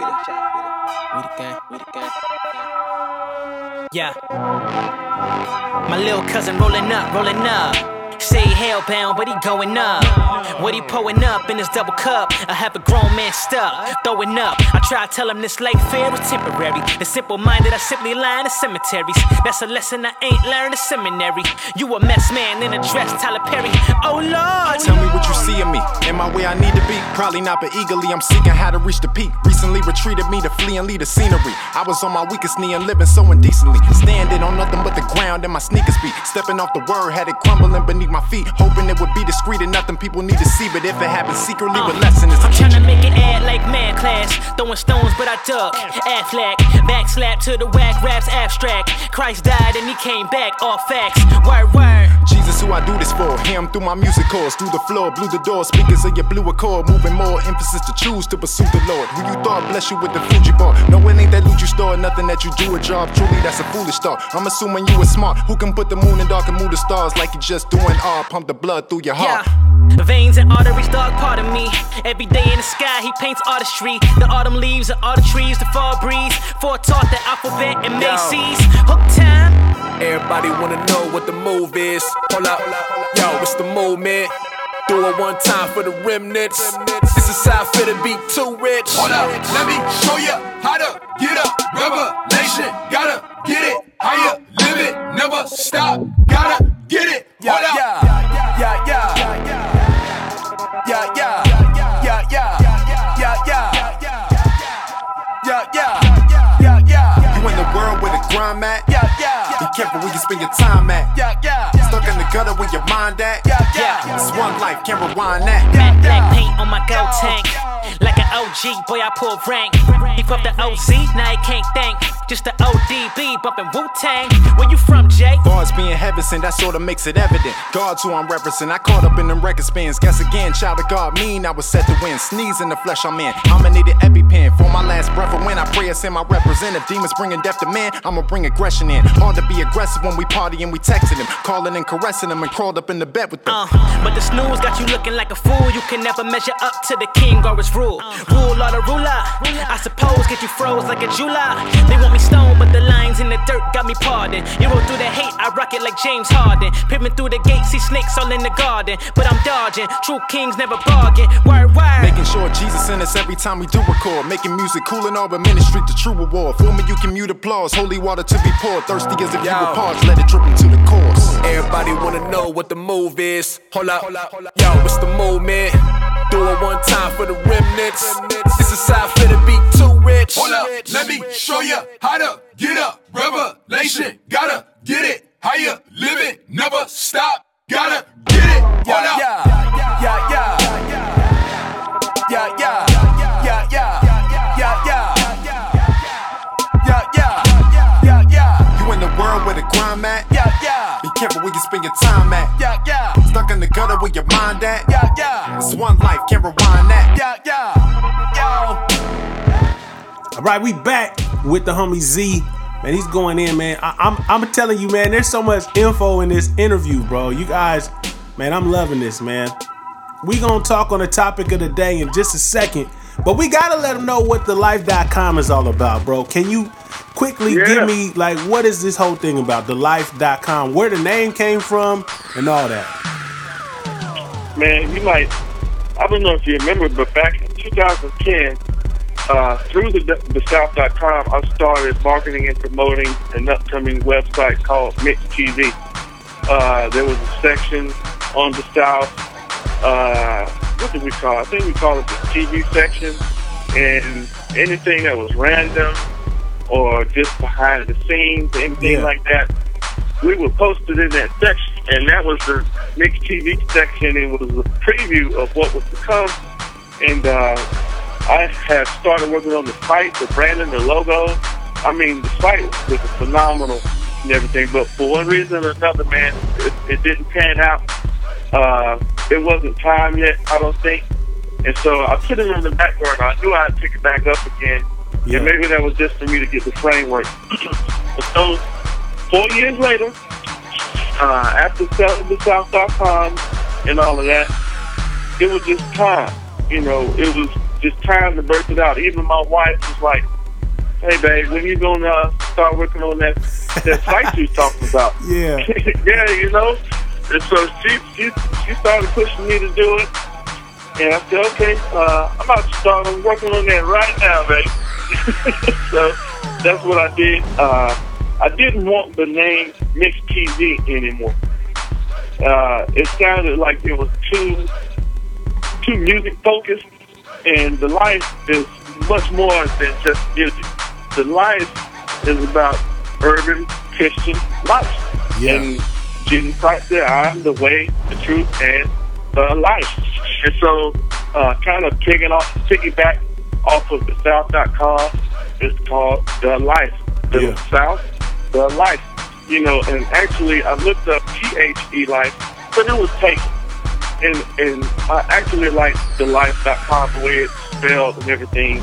gang. Yeah. My little cousin rolling up. Say hellbound, but he going up. What he pulling up in his double cup? I have a grown man stuck, throwing up. I try to tell him this life fair is temporary. The simple-minded are simply lying in cemeteries. That's a lesson I ain't learned in seminary. You a mess man in a dress, Tyler Perry. Oh Lord. Tell me what you see in me. Am I where I need to be? Probably not, but eagerly I'm seeking how to reach the peak. Recently retreated me to flee and lead the scenery. I was on my weakest knee and living so indecently. Standing on nothing but the ground and my sneakers beat. Stepping off the word, had it crumbling beneath my feet. Hoping it would be discreet and nothing people need to see. But if it happens secretly with lesson, it's I'm trying to make it add like man class. Throwing stones, but I duck. Affleck, back slap to the whack raps abstract. Christ died and he came back, all facts. Word. Jesus, who I do this for. Hear him through my music chords, through the floor, blew the door. Speakers of your blue accord, moving more emphasis to choose to pursue the Lord. Who you thought bless you with the Fuji bar? No, it ain't that loot you store, nothing that you do a job. Truly, that's a foolish thought. I'm assuming you were smart. Who can put the moon in dark and move the stars like you just doing all? Pump the blood through your heart. Yeah. Veins and arteries, dog, part of me. Every day in the sky, he paints artistry. The autumn leaves and all the trees, the fall breeze. Foretaught the alphabet and Macy's. Hook time. Everybody wanna know what the move is. Hold up, yo, it's the movement. Do it one time for the remnants. This is how I fit to be too rich. Hold up, let me show ya how to get up. Revelation, gotta get it. How you live it, never stop. Gotta get it. Hold up. You in the world where the grind at? Be careful where you spend your time at. Stuck in the gutter where your mind at. It's one life, can't rewind that. Matte black paint on my gold tank. Like an OG, boy, I pull rank. He put the OZ, now he can't thank. Just the ODB, bumpin' Wu-Tang. Where you from, Jay? Bars being heaven sent, that sorta makes it evident. God's who I'm referencing. I caught up in them record spins. Guess again, child of God, mean I was set to win. Sneeze in the flesh I'm in. I'ma need an EpiPen for my last breath. And when I pray, it's in my representative. Demons bringing death to man, I'ma bring aggression in. Hard to be aggressive when we party and we texting them. Calling and caressing them and crawled up in the bed with them. But the snooze got you looking like a fool. You can never measure up to the king or his rule. Rule or the ruler, I suppose get you froze like a jeweler. They want me stoned, but the lines in the dirt got me pardoned. You roll through the hate, I rock it like James Harden. Peeping through the gates, see snakes all in the garden. But I'm dodging, true kings never bargain. Word. Making sure Jesus in us every time we do record. Making music cool and all, but ministry the true reward. For me, you can mute applause. Holy water to be poured. Thirsty as if you were parched, let it drip into the course. Everybody wanna know what the move is. Hold up, yo, it's the movement. Do it one time for the remnants. This is how I fit to be too rich. Hold up, let me show ya how to get up. Revelation, gotta get it. How you live it, never stop. Gotta get it. Hold up. you spend your time at. Yeah, yeah. Stuck in the gutter where your mind at. Yeah, yeah. It's one life, can't rewind that. Yeah, yeah. Yo. All right, we back with the homie Z. Man, he's going in, man. I'm telling you, man, there's so much info in this interview, bro. You guys, man, I'm loving this, man. We gonna talk on the topic of the day in just a second, but we gotta let them know what thelife.com is all about, bro. Can you quickly give me, like, what is this whole thing about, thelife.com, where the name came from, and all that? Man, you might, I don't know if you remember, but back in 2010, through the South.com, I started marketing and promoting an upcoming website called Mix TV. There was a section on the South. What did we call it? I think we called it the TV section. And anything that was random or just behind the scenes, anything like that, we would post it in that section. And that was the Mix TV section. It was a preview of what was to come. And I had started working on the site, the branding, the logo. I mean, the site was phenomenal and everything. But for one reason or another, man, it didn't pan out. It wasn't time yet, I don't think. And so I put it on the back burner. I knew I'd pick it back up again. Yeah. And maybe that was just for me to get the framework. So 4 years later, after selling the South.com and all of that, it was just time. You know, it was just time to birth it out. Even my wife was like, "Hey, babe, when you gonna start working on that site you talking about?" Yeah. Yeah, you know. And so she started pushing me to do it. And I said, okay, I'm about to start working on that right now, babe. So that's what I did. I didn't want the name Mix TV anymore. It sounded like it was too music focused, and the life is much more than just music. The life is about urban Christian life. Yeah. And Jesus Christ said, "I'm the way, the truth, and the life." And so, kind of piggyback off of the South.com, it's called The Life. The South, The Life. You know, and actually, I looked up THE Life, but it was taken. And I actually like thelife.com, the way it's spelled and everything,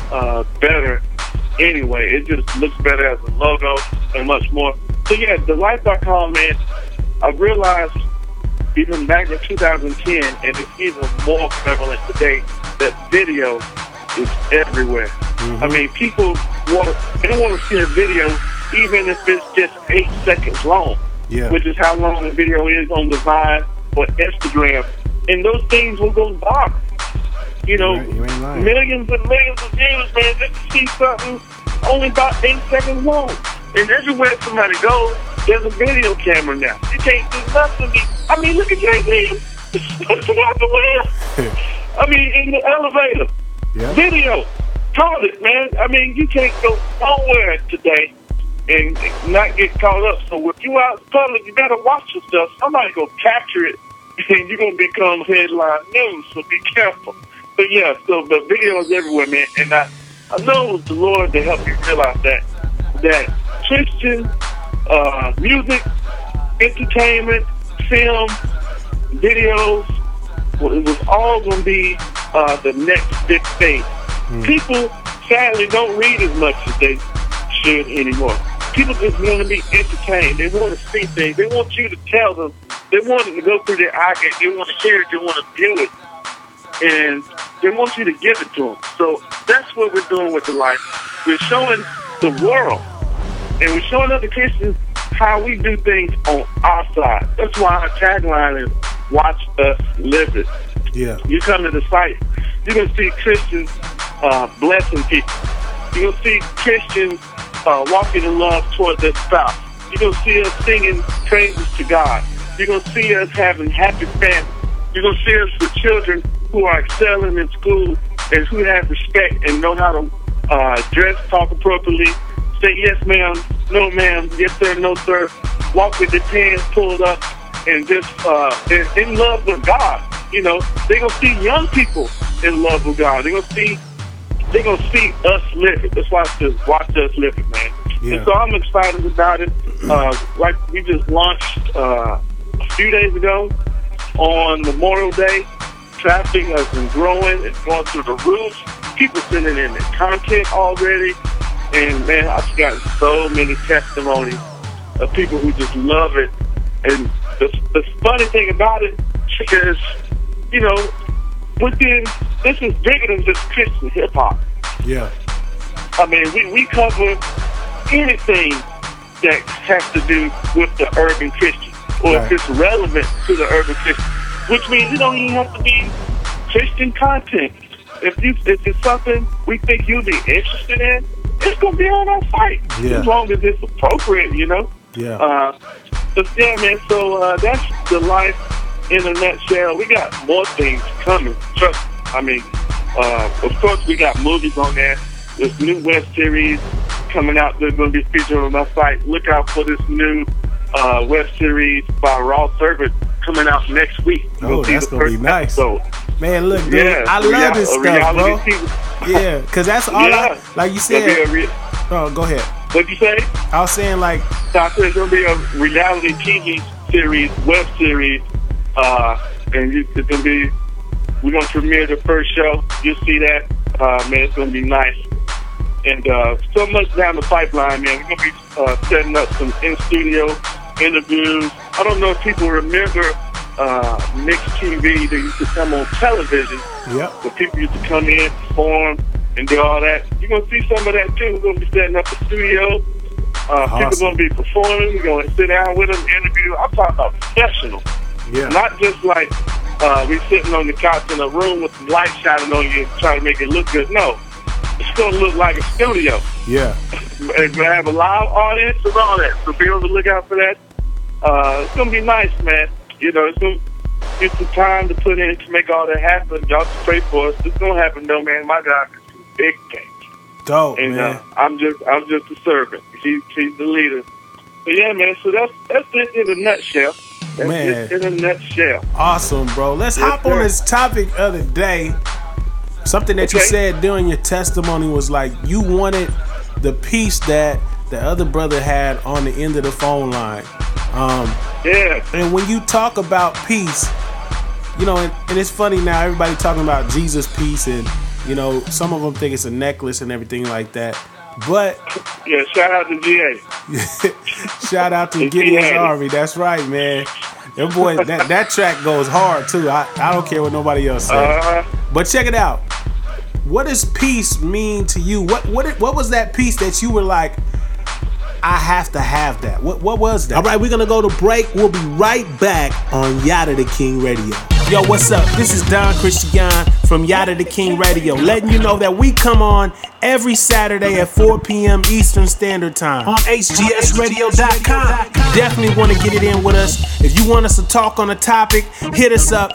better anyway. It just looks better as a logo and much more. So yeah, thelife.com, man, I realized even back in 2010, and it's even more prevalent today, that video is everywhere. Mm-hmm. I mean, people want to see a video even if it's just 8 seconds long, which is how long the video is on the Vine or Instagram. And those things will go viral. You know, millions and millions of views, man, just to see something only about 8 seconds long. And everywhere somebody goes, there's a video camera now. You can't do nothing. I mean, look at Jay-Z. Out the way. I mean, in the elevator. Video. Call it, man. I mean, you can't go nowhere today and not get caught up. So if you out in public, you better watch yourself. Somebody go capture it, and you're going to become headline news, so be careful. But yeah, so the video is everywhere, man. And I know it was the Lord to help me realize that Christian music, entertainment, film, videos, it was all going to be the next big thing. People, sadly, don't read as much as they should anymore. People just want to be entertained. They want to see things. They want you to tell them. They want it to go through their eye gate. They want to hear it. They want to view it. And they want you to give it to them. So that's what we're doing with the life. We're showing the world, and we're showing other Christians how we do things on our side. That's why our tagline is "Watch Us Live It." Yeah. You come to the site, you're going to see Christians blessing people. You're going to see Christians walking in love toward their spouse. You're going to see us singing praises to God. You're going to see us having happy families. You're going to see us with children who are excelling in school and who have respect and know how to dress, talk appropriately, say yes ma'am, no ma'am, yes sir, no sir, walk with their pants pulled up, and just in love with God. You know, they're going to see young people in love with God. They're going to see us live it. That's why it says, watch us live it, man. Yeah. And so I'm excited about it. Like we just launched a few days ago on Memorial Day. Traffic has been growing. It's going through the roof. People sending in their content already. And, man, I've gotten so many testimonies of people who just love it. And the funny thing about it is, you know, this is bigger than just Christian hip-hop. Yeah. I mean, we cover anything that has to do with the urban Christian, or if it's relevant to the urban Christian, which means you don't even have to be Christian content. If it's something we think you'll be interested in, it's gonna be on our site, as long as it's appropriate, you know. Yeah. But yeah, man. So that's the life in a nutshell. We got more things coming. Trust me. I mean, of course, we got movies on there. There's new web series coming out. They're going to be featured on our site. Look out for this new web series by Raw Servant coming out next week. Oh, that's going to be nice. So, man, look, dude, I love this stuff, bro. Yeah, because that's all like you said. Oh, go ahead. What'd you say? I was saying, like, so I said it's going to be a reality TV series, web series, and it's going to be, we're going to premiere the first show. You'll see that. Man, it's going to be nice. And so much down the pipeline, man. We're going to be setting up some in-studio interviews. I don't know if people remember Mixed TV that used to come on television. Yep. The people used to come in, perform, and do all that. You're going to see some of that, too. We're going to be setting up a studio. People are going to be performing. We're going to sit down with them, interview. I'm talking about professional. Yeah. Not just like we sitting on the couch in a room with some light shining on you trying to make it look good. No. It's going to look like a studio. Yeah. And we're going to have a live audience and all that. So be on the lookout for that. It's going to be nice, man. You know, it's going to get some time to put in to make all that happen. Y'all just pray for us. It's going to happen, though, man. My God can do big things. Dope, and, man. I'm just a servant. He's the leader. But yeah, man. So that's it in a nutshell. That's Man. it in a nutshell. Awesome, bro. Let's hop on this topic of the day. Something that you said during your testimony was like you wanted the peace that the other brother had on the end of the phone line. Yeah. And when you talk about peace, you know, and it's funny now, everybody talking about Jesus peace, and you know, some of them think it's a necklace and everything like that. But yeah, shout out to GA. Shout out to Gideon's Army. That's right, man. That boy, that track goes hard too. I don't care what nobody else says. But check it out. What does peace mean to you? What was that peace that you were like, I have to have that? What was that? All right, we're gonna go to break. We'll be right back on Yada the King Radio. Yo, what's up? This is Don Christian from Yada the King Radio, letting you know that we come on every Saturday at 4 p.m. Eastern Standard Time on hgsradio.com. Definitely want to get it in with us. If you want us to talk on a topic, hit us up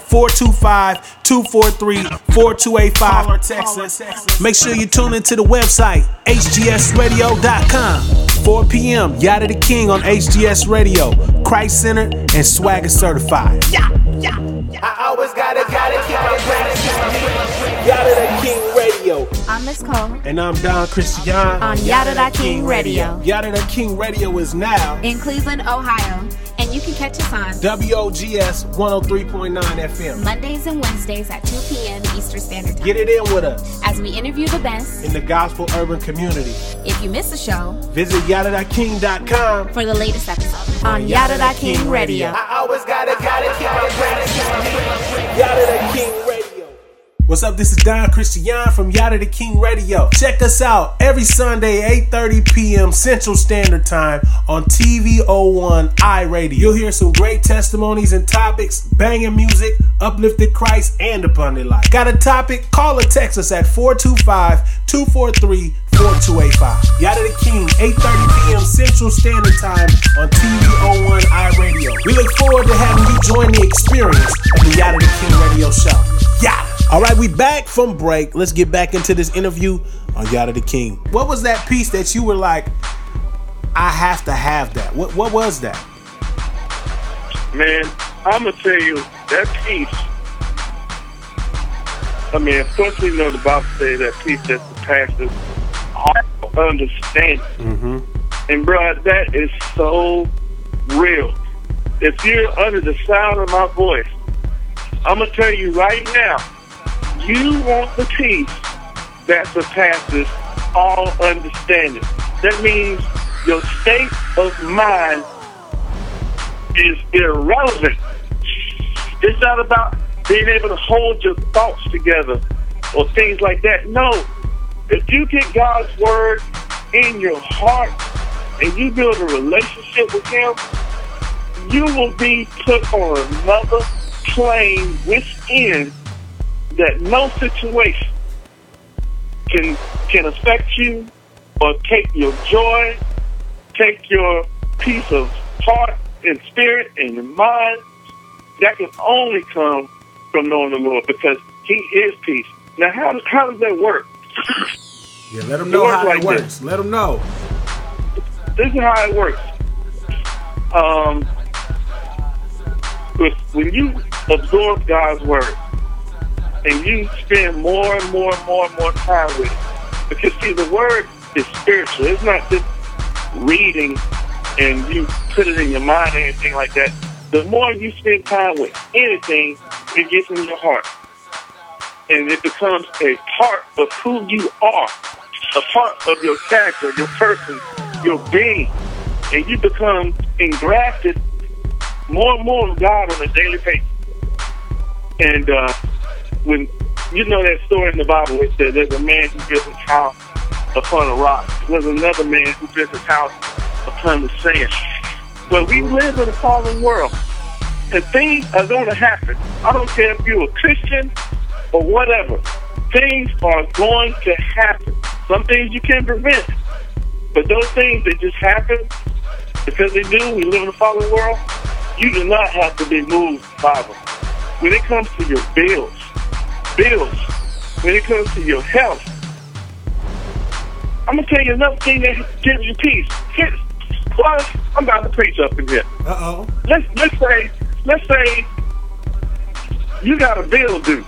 425-243-4285 or text us. Make sure you tune into the website hgsradio.com. 4 p.m. Yada the King on HGS Radio, Christ Centered and Swagger Certified. I always gotta keep my friends. Yada the King Radio. I'm Miss Cole. And I'm Don Christian on Yada the King Radio. Yada the King Radio is now in Cleveland, Ohio. And you can catch us on WOGS 103.9 FM. Mondays and Wednesdays at 2 p.m. Eastern Standard Time. Get it in with us as we interview the best in the gospel urban community. If you miss a show, visit yada.king.com for the latest episode on Yada the King Radio. I always gotta keep my friends. Yada the King Radio. What's up? This is Don Christian from Yada the King Radio. Check us out every Sunday, 8:30 p.m. Central Standard Time on TVO1 iRadio. You'll hear some great testimonies and topics, banging music, uplifted Christ, and abundant life. Got a topic? Call or text us at 425-243-4285. Yada the King, 8:30 p.m. Central Standard Time on TVO1 iRadio. We look forward to having you join the experience of the Yada the King Radio Show. Yada! All right, we back from break. Let's get back into this interview on Yada the King. What was that piece that you were like, I have to have that? What was that? Man, I'm going to tell you, that piece, I mean, of course we know the Bible says that peace that surpasses all understanding. Mm-hmm. And bro, that is so real. If you're under the sound of my voice, I'm going to tell you right now, you want the peace that surpasses all understanding. That means your state of mind is irrelevant. It's not about being able to hold your thoughts together or things like that. No. If you get God's word in your heart and you build a relationship with him, you will be put on another plane within that no situation can affect you or take your joy, take your peace of heart and spirit and your mind. That can only come from knowing the Lord, because he is peace. Now, how does that work? Yeah, let them know how it works. Let them know. This is how it works. When you absorb God's word and you spend more and more and more and more time with it, because see, the word is spiritual. It's not just reading and you put it in your mind or anything like that. The more you spend time with anything, it gets in your heart. And it becomes a part of who you are, a part of your character, your person, your being. And you become engrafted more and more with God on a daily basis. And when you know that story in the Bible which says there's a man who built his house upon a rock. There's another man who built his house upon the sand. Well, we live in a fallen world, and things are going to happen. I don't care if you're a Christian or whatever. Things are going to happen. Some things you can prevent, but those things that just happen because they do, we live in a fallen world, you do not have to be moved by them. When it comes to your bills, when it comes to your health, I'm going to tell you another thing that gives you peace. Well, I'm about to preach up in here. Uh-oh. Let's say you got a bill due,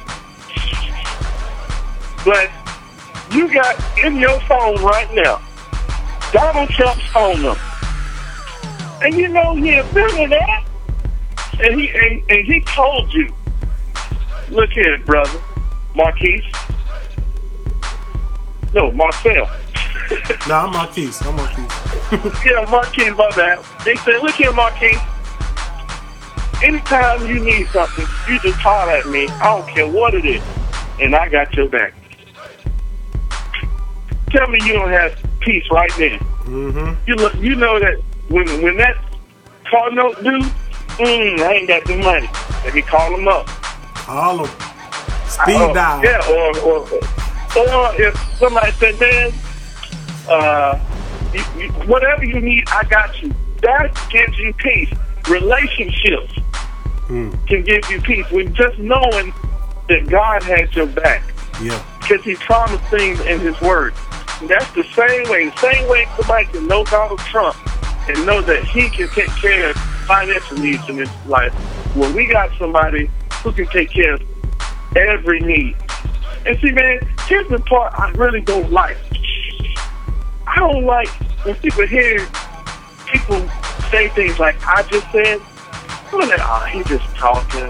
but you got in your phone right now Donald Trump's phone number, and you know he a billionaire, and he told you, look here, brother, Marquise. No, Marcel. No, I'm Marquise. Yeah, Marquise, my bad. They said, look here, Marquise. Anytime you need something, you just holler at me. I don't care what it is. And I got your back. Tell me you don't have peace right then. Mm-hmm. You know that when that car note due, I ain't got the money. Let me call them up. Call them. Speed dial. Yeah, or if somebody said, man, whatever you need, I got you. That gives you peace. Relationships can give you peace with just knowing that God has your back. Yeah. Because he promised things in his word. And that's the same way somebody can know Donald Trump and know that he can take care of financial needs in his life. Well, we got somebody who can take care of every need. And see, man, here's the part I really don't like. I don't like when people hear people say things like I just said. I'm like, oh, he just talking.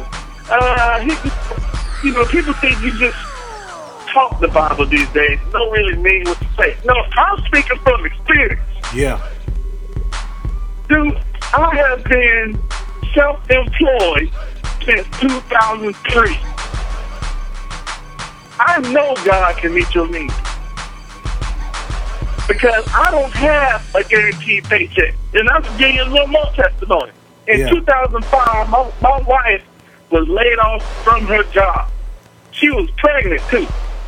People think you just talk the Bible these days. Don't really mean what you say. No, I'm speaking from experience. Yeah. Dude, I have been self-employed since 2003. I know God can meet your needs. Because I don't have a guaranteed paycheck. And I'll give you a little more testimony. In 2005, my wife was laid off from her job. She was pregnant, too.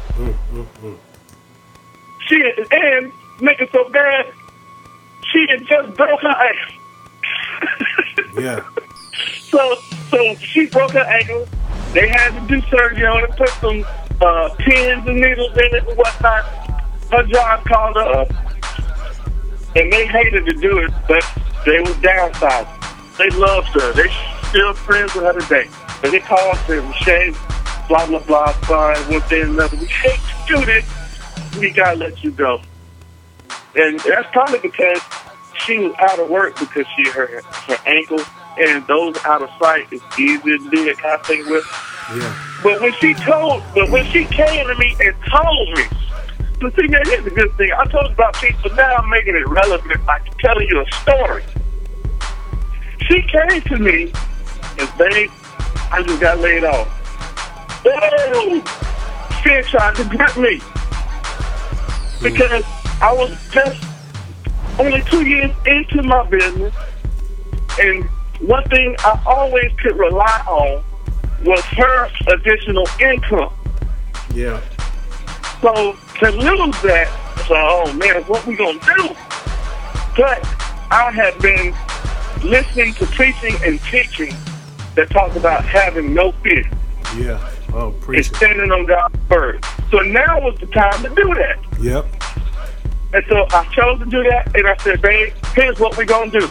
And make it so bad, she had just broke her ankle. Yeah. So she broke her ankle. They had to do surgery on it, put some pins and needles in it and whatnot. Her job called her up, and they hated to do it, but they was downsized. They loved her. They still friends with her today. But they called her, Shane, blah, blah, blah, sorry, one thing and another. We hate to do this. We got to let you go. And that's probably because she was out of work because she hurt her ankle, and those out of sight is easier to do that kind of thing with. Yeah. But when she came to me and told me, so see, man, here's the good thing. I told you about peace, but now I'm making it relevant by telling you a story. She came to me and, babe, I just got laid off. Oh, fear tried to grip me because I was just only 2 years into my business, and one thing I always could rely on was her additional income. Yeah. So to lose that, so oh man, what we gonna do? But I have been listening to preaching and teaching that talk about having no fear. Yeah. Oh, and preach it. standing on God's word. So now was the time to do that. Yep. And so I chose to do that, and I said, babe, here's what we're going to do.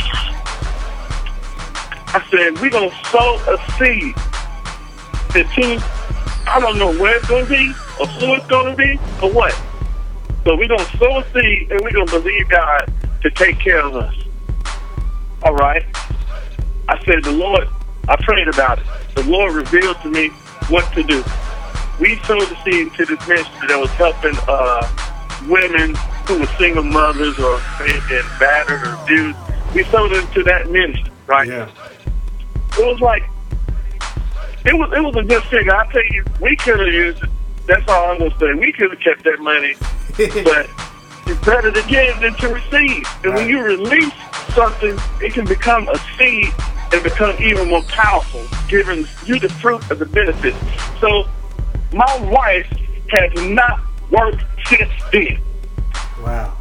I said, we're going to sow a seed into, I don't know where it's going to be, or who it's going to be, or what. So we're going to sow a seed, and we're going to believe God to take care of us. All right? I said, the Lord, I prayed about it. The Lord revealed to me what to do. We sowed the seed into this ministry that was helping women who were single mothers or been battered or abused. We sold into that ministry, right? Yeah. It was like, it was a good thing. I tell you, we could have used it. That's all I'm gonna say. We could have kept that money, but it's better to give than to receive. And when you release something, it can become a seed and become even more powerful, giving you the fruit of the benefits. So my wife has not worked since then. Wow.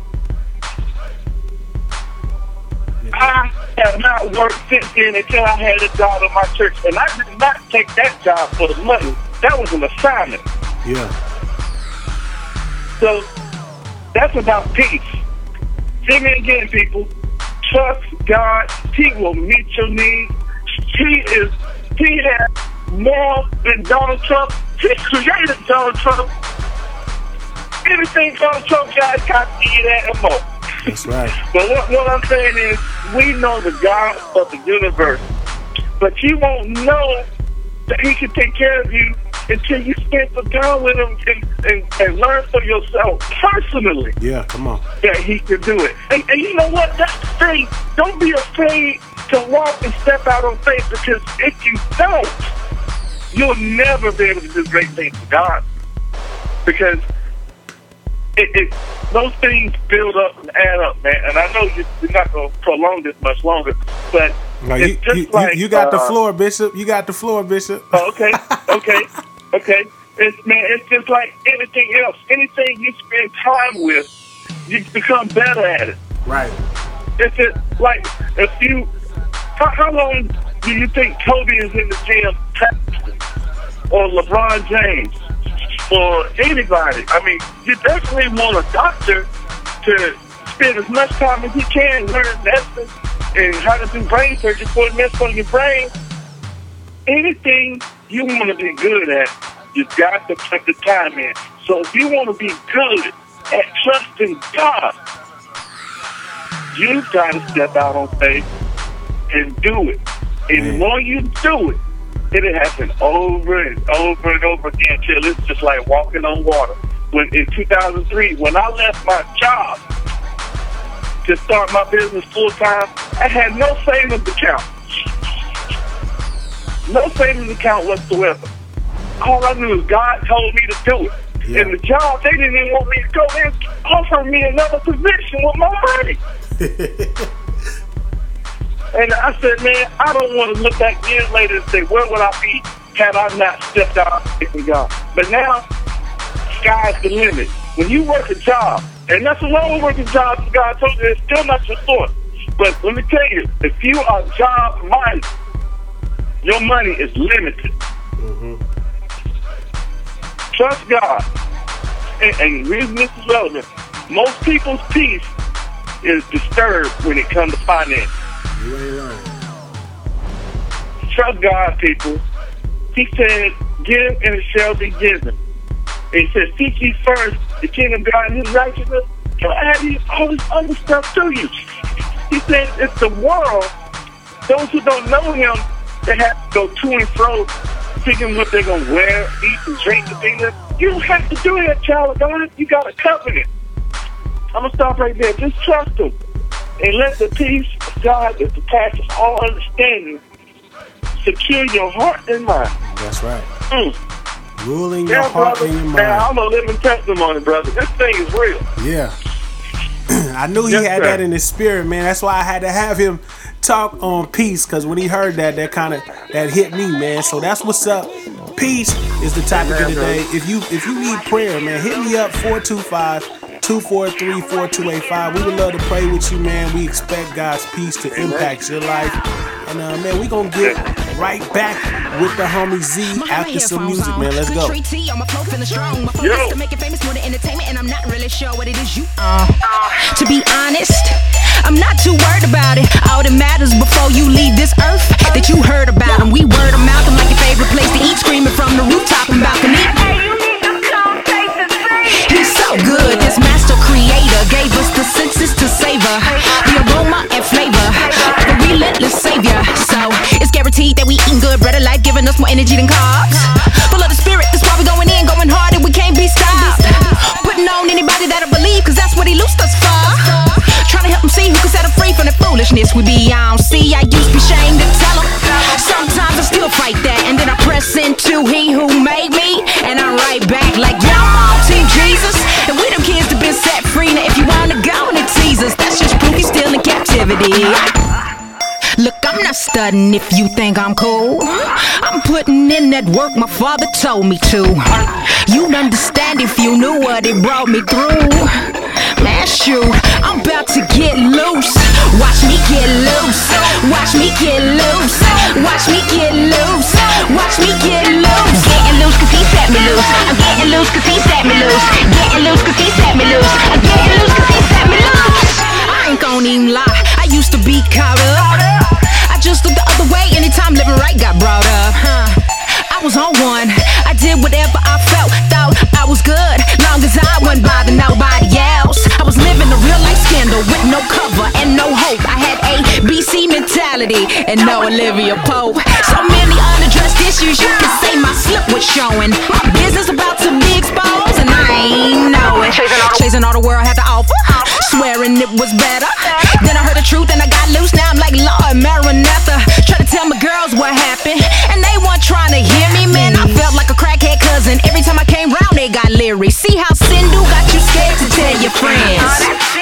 I have not worked since then until I had a job at my church. And I did not take that job for the money. That was an assignment. Yeah. So that's about peace. Hear me again, people. Trust God. He will meet your needs. He has more than Donald Trump. He created Donald Trump. Anything Donald Trump got to give that and more. That's right. But what I'm saying is, we know the God of the universe, but you won't know that He can take care of you until you spend some time with Him and learn for yourself personally. Yeah, come on. That He can do it. And you know what? That's the thing. Don't be afraid to walk and step out on faith, because if you don't, you'll never be able to do great things for God. Because those things build up and add up, man. And I know you're not going to prolong this much longer, but No, it's just like... You got the floor, Bishop. You got the floor, Bishop. Oh, okay. It's just like anything else. Anything you spend time with, you become better at it. Right. It's just like, if you... How long do you think Kobe is in the gym practicing? Or LeBron James? Or anybody? I mean, you definitely want a doctor to spend as much time as he can learning medicine and how to do brain surgery before it messes on your brain. Anything you want to be good at, you've got to put the time in. So if you want to be good at trusting God, you've got to step out on faith and do it. And the more you do it, it'll happen over and over and over again till it's just like walking on water. When in 2003, when I left my job to start my business full time, I had no savings account. No savings account whatsoever. All I knew is God told me to do it. Yeah. And the job, they didn't even want me to go in, offer me another position with my money. And I said, man, I don't want to look back years later and say, where would I be had I not stepped out with God? But now, sky's the limit. When you work a job, and that's a long working job, God told you, it's still not your source. But let me tell you, if you are job-minded, your money is limited. Mm-hmm. Trust God. And the reason this is relevant, most people's peace is disturbed when it comes to finance. You ain't lying. Trust God, people. He said, give and it shall be given. And he said, seek ye first the kingdom of God and his righteousness. He'll add all this other stuff to you. He said it's the world. Those who don't know him, they have to go to and fro, thinking what they're going to wear, eat, and drink, and things. You don't have to do that, child of God. You got a covenant. I'm going to stop right there. Just trust him. And let the peace of God that surpasses all understanding secure your heart and mind. That's right. Mm. Ruling your heart brother, and your mind. Man, I'm a living testimony, brother. This thing is real. Yeah. I knew he had that in his spirit, man. That's why I had to have him talk on peace, because when he heard that hit me, man. So that's what's up. Peace is the topic of the day. If you need prayer, man, hit me up 425-243-4285. We would love to pray with you, man. We expect God's peace to impact your life. And man, we gonna get right back with the homie Z after some music, man. Let's go. Yo. To make it famous more than entertainment, and I'm not really sure what it is you to be honest, I'm not too worried about it. All that matters before you leave this earth, that you heard about him. We word of mouth him like your favorite place to eat, screaming from the rooftop and balcony. He's so good, this master creator gave us the senses to savor, the aroma and flavor, the relentless savior. So it's guaranteed that we eating good bread of life, giving us more energy than carbs. Full of the spirit, that's why we going in, going hard, and we can't be stopped. Putting on anybody that'll believe, cause that's what he loosed us for. Trying to help them see who can set them free from the foolishness we be on. See, I used to be ashamed to tell them. Sometimes I still fight that, and then I press into he who made me, and I'm right back like, yeah, I'm on Team Jesus. And we them kids that been set free. Now if you wanna go and tease us, that's just proof he's still in captivity. Look, I'm not studying if you think I'm cool. I'm putting in that work my father told me to. You'd understand if you knew what it brought me through. Man, shoot, I'm about to get loose. Watch me get loose. Watch me get loose. Watch me get loose. Watch me get loose. Getting loose cause he set me loose. I'm getting loose cause he set me loose. Getting loose cause he set me loose. I'm getting loose cause he set me loose. I ain't gon' even lie, I used to be caught up. I just looked the other way anytime living right got brought up. I was on one, I did whatever I felt, thought I was good, long as I wasn't bothering nobody else. I was living a real life scandal with no cover and no hope. I had a BC mentality and no Olivia Pope. So many unaddressed issues, you could say my slip was showing. My business about to be exposed and I ain't know it. Chasing all the world had to offer, swearing it was better. Then I heard the truth and I got loose. Now I'm like Lord Maranatha, trying to tell my girls what happened, and they weren't trying to hear me, man. I felt like a crackhead cousin. Every time I came round, they got leery. See how Sindhu got you scared to tell your friends?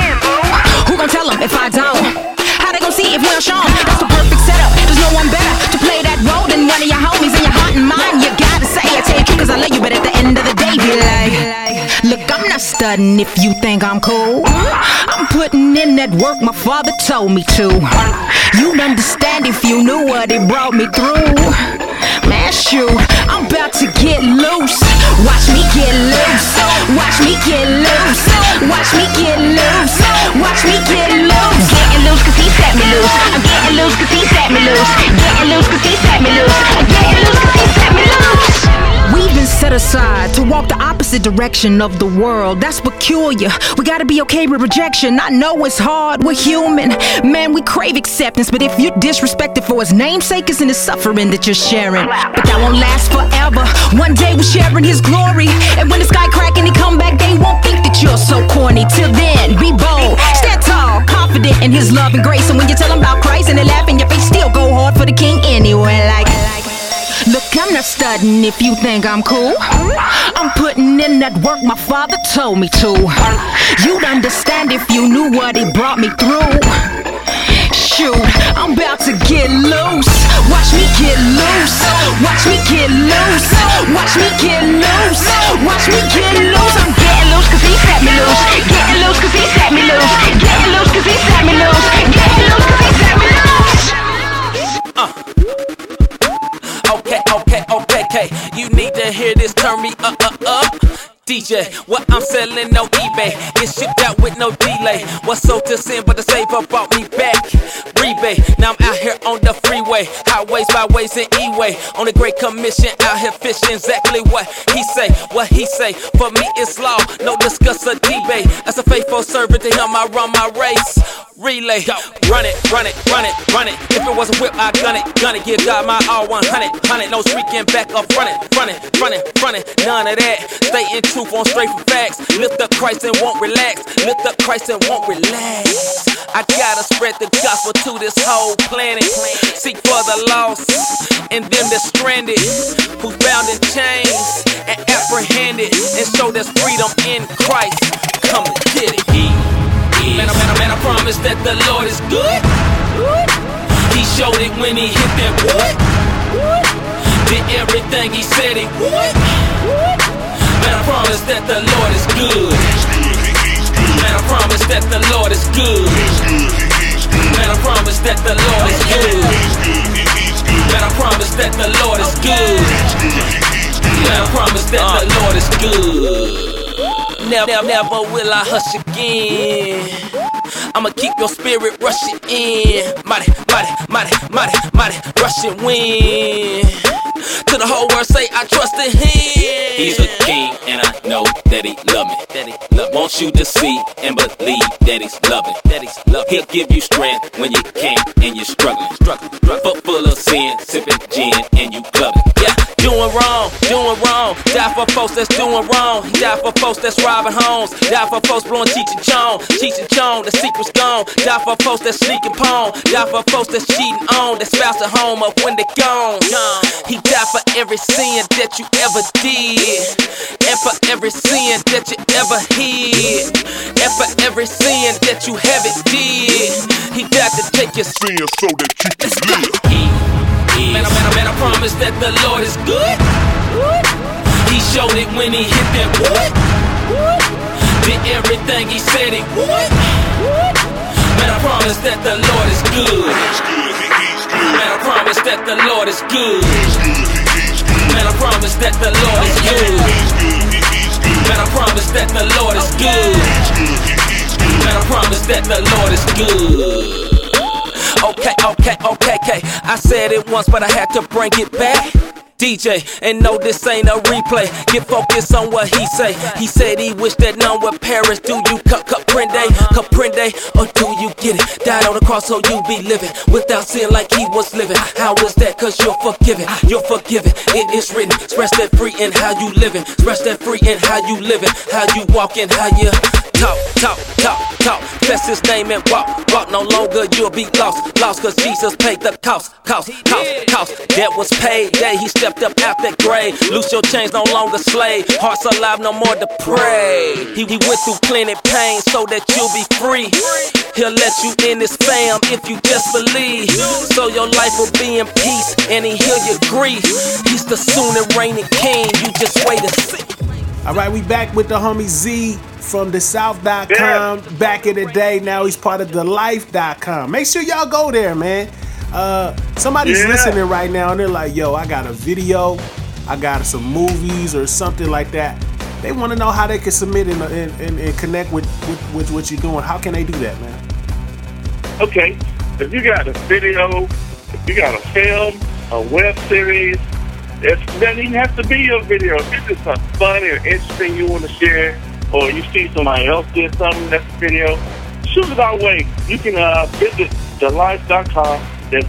Who gon' tell them if I don't? How they gon' see if we don't show them? That's the perfect setup. There's no one better to play that role than one of your homies in your heart and mind. You gotta say I tell you true cause I love you, but at the end of the day be like, look, I'm not studying if you think I'm cool. I'm putting in that work my father told me to. You'd understand if you knew what it brought me through. Man, shoot, I'm about to get loose. Watch me get loose. Watch me get loose. Watch me get loose. Watch me get loose. Getting loose cause he set me loose. I'm getting loose cause he set me loose. Getting loose cause he set me loose. I'm getting loose cause he set me loose. We've been set aside to walk the opposite direction of the world. That's peculiar. We gotta be okay with rejection. I know it's hard, we're human. Man, we crave acceptance, but if you're disrespected for his namesake, it's in his suffering that you're sharing. But that won't last forever. One day we're sharing his glory, and when the sky crack and he come back, they won't think that you're so corny. Till then, be bold, stand tall, confident in his love and grace. And when you tell them about Christ and they laugh in your face, still go hard for the king anyway. Look, I'm not studying if you think I'm cool. I'm putting in that work my father told me to. You'd understand if you knew what he brought me through. Shoot, I'm about to get loose. Watch me get loose. Watch me get loose. Watch me get loose. Watch me get loose. I'm getting loose cause he set me loose. Getting loose cause he set me loose. Getting loose cause he set me loose. Getting loose cause he set me loose. Okay, you need to hear this, turn me up. DJ, what I'm selling on eBay, get shipped out with no delay. What's sold to sin but the saver brought me back. eBay. Now I'm out here on the freeway, highways, byways, and E-way. On the Great Commission, out here fishing. Exactly what he say, what he say. For me, it's law, no discuss or debate. As a faithful servant to him, I run my race. Relay, run it, run it, run it, run it. If it was a whip, I gun it, gun it. Give God my all 100, 100. No streaking back up, run it, run it, run it, run it. None of that. Stay in truth on straight for facts. Lift up Christ and won't relax. Lift up Christ and won't relax. I gotta spread the gospel to this whole planet. Seek for the lost and them that's stranded, who's bound in chains and apprehended, and show there's freedom in Christ. Come and get it. Man, I promise that the Lord is good. He showed it when he hit that wood. Did everything he said he would. Man, I promise that the Lord is good. Man, I promise that the Lord is good. Man, I promise that the Lord is good. Man, I promise that the Lord is good. Man, I promise that the Lord is good. Never will I hush again. I'ma keep your spirit rushing in. Mighty, mighty, mighty, mighty, mighty, rushing wind. To the whole world say I trust in him. He's a king and I know that he love me. Wants you to see and believe that he's loving. He'll give you strength when you can't and you're struggling. Foot full of sin, sipping gin and you clubbing. Yeah, doing wrong. Die for folks that's doing wrong. He died for folks that's robbing homes. Die for folks blowing teaching chong. The secret's gone. Die for folks that's sneaking pong. Die for folks that's cheating on. That spouse at home up when they gone. He died for every sin that you ever did, and for every sin that you ever hid, and for every sin that you haven't did. He died to take your sin so that you can live. Man, I promise that the Lord is good. He showed it when he hit that wood. Did everything he said he would. Man, I promise that the Lord is good. Man, I promise that the Lord is good. Man, I promise that the Lord is good. Man, I promise that the Lord is good. Man, I promise that the Lord is good. Okay. I said it once, but I had to bring it back. DJ, and no, this ain't a replay. Get focused on what he say. He said he wished that none would perish. Do you comprende, or do you get it? Died on the cross so you be living without sin like he was living. How is that? Cause you're forgiven. It is written. Express that free in how you living. Express that free in how you living. How you walking, how you talk. Confess his name and walk. No longer you'll be lost. Cause Jesus paid the cost. That was paid. Yeah, he stepped up out that grave. Loose your chains, no longer slave. Hearts alive, no more to pray. He went through plenty pain so that you'll be free. He'll let you in his fam if you just believe. So your life will be in peace and he heal your grief. He's the soon and reigning king. You just wait and see. All right, we back with the homie Z from thesouth.com. Back in the day, now he's part of thelife.com. Make sure y'all go there, man. Somebody's listening right now and they're like, yo, I got a video, I got some movies or something like that. They want to know how they can submit and connect with what you're doing. How can they do that, man? Okay, if you got a video, if you got a film, a web series, it doesn't even have to be a video. If it's just something funny or interesting you want to share, or you see somebody else did something that's a video, shoot it our way. You can visit thelife.com. That's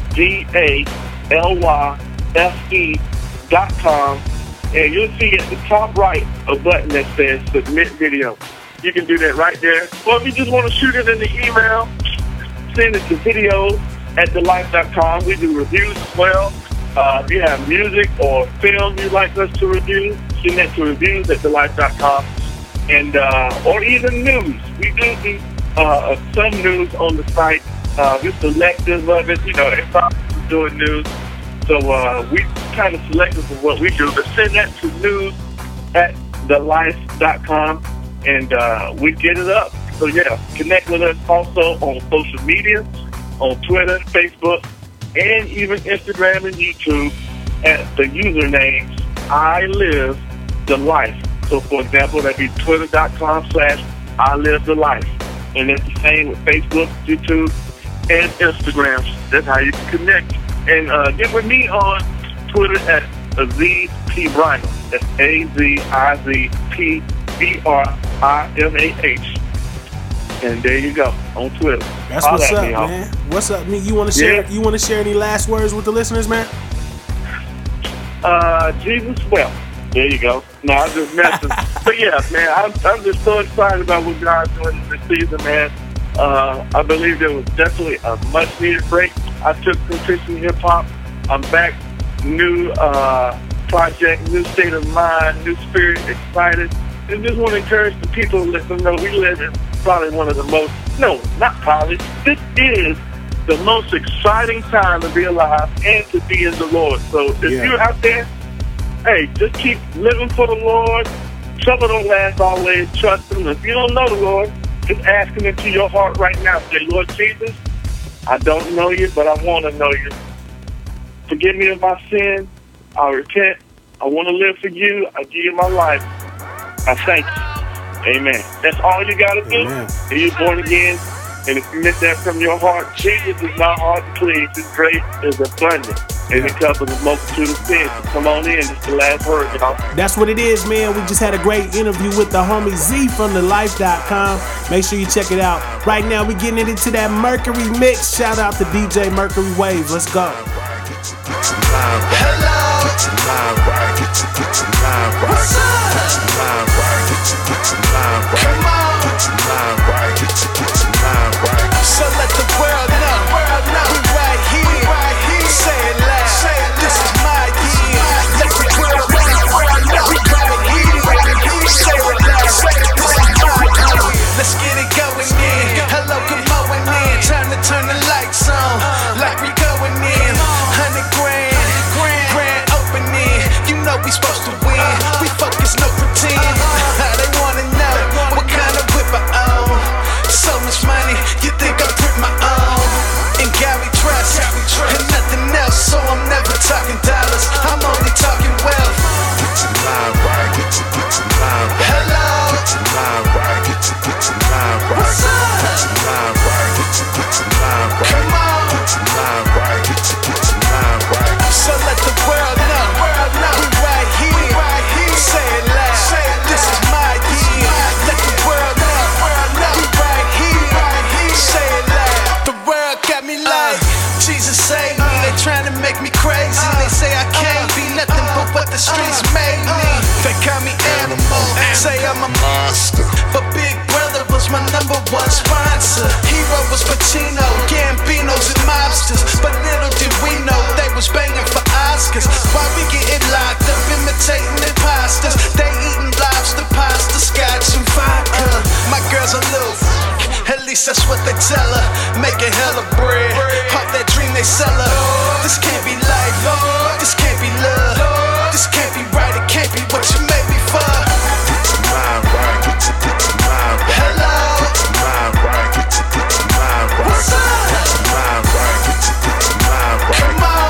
DALYFE.com, and you'll see at the top right a button that says submit video. You can do that right there. Or if you just want to shoot it in the email, send it to videos@thelife.com. We do reviews as well. If you have music or film you'd like us to review, send that to reviews@thelife.com. And or even news. We do some news on the site. We're selective of it. You know, everybody's doing news. So we kind of selective of what we do. But send that to news@thelife.com and we get it up. So yeah, connect with us also on social media, on Twitter, Facebook, and even Instagram and YouTube at the usernames I Live the Life. So for example, that'd be twitter.com/I Live the Life. And it's the same with Facebook, YouTube, and Instagram. That's how you can connect. And get with me on Twitter at Aziz P. Brimah. That's AZIZPBRIMAH. And there you go on Twitter. That's what's up, man. What's up, me? You want to share? Yeah. You want to share any last words with the listeners, man? Jesus, well, there you go. No, I'm just messing. But yeah, man, I'm just so excited about what God's doing this season, man. I believe there was definitely a much needed break. I took some Christian hip hop. I'm back, new project, new state of mind, new spirit, excited. And just want to encourage the people to let them know we live in probably one of the most, no, not probably, this is the most exciting time to be alive and to be in the Lord. So if you're out there, hey, just keep living for the Lord. Trouble don't last always. Trust Him. If you don't know the Lord, just ask Him into your heart right now. Say, Lord Jesus, I don't know you, but I want to know you. Forgive me of my sin. I repent. I want to live for you. I give you my life. I thank you. Amen. That's all you got to do. If you're born again, and if you meant that from your heart, Jesus is not hard to please. His grace is abundant, and it covers a multitude of sins. So come on in. It's the last word, y'all. That's what it is, man. We just had a great interview with the homie Z from thelife.com. Make sure you check it out. Right now, we're getting into that Mercury mix. Shout out to DJ Mercury Wave. Let's go. So let the world know, we right here. Say it loud, this is my year. Let the world know, we right here. Say it loud, this is my year. Let's get it going in. Hello, come on in. Time to turn the lights on, like we going in. 100 grand opening. You know we supposed to win. We focus, no pretend. They wanna know what kind of whip I own. So much money, you think I print my own. And Gary Trust, and nothing else. So I'm never talking dollars, I'm only talking wealth. Hello, what's up? Come on. So let the world know, we right here. Say it loud, this is my year. Let the world know, we right here. Say it loud, the world got me like Jesus saved me. They trying to make me crazy. They say I can't be nothing but what the streets made me. They call me animal, say I'm a monster. But Big Brother was my #1 sponsor. Hero was Pacino, Gambinos and mobsters. But little did we know they was banging for Oscars. While we getting locked up, imitating imposters. They eating lobster pasta, scotch and vodka. My girl's a loop, at least that's what they tell her. Making hella bread, off that dream they sell her. This can't be life, this can't be love. This can't be right, it can't be what you made me for. Hello, what's up? Come on.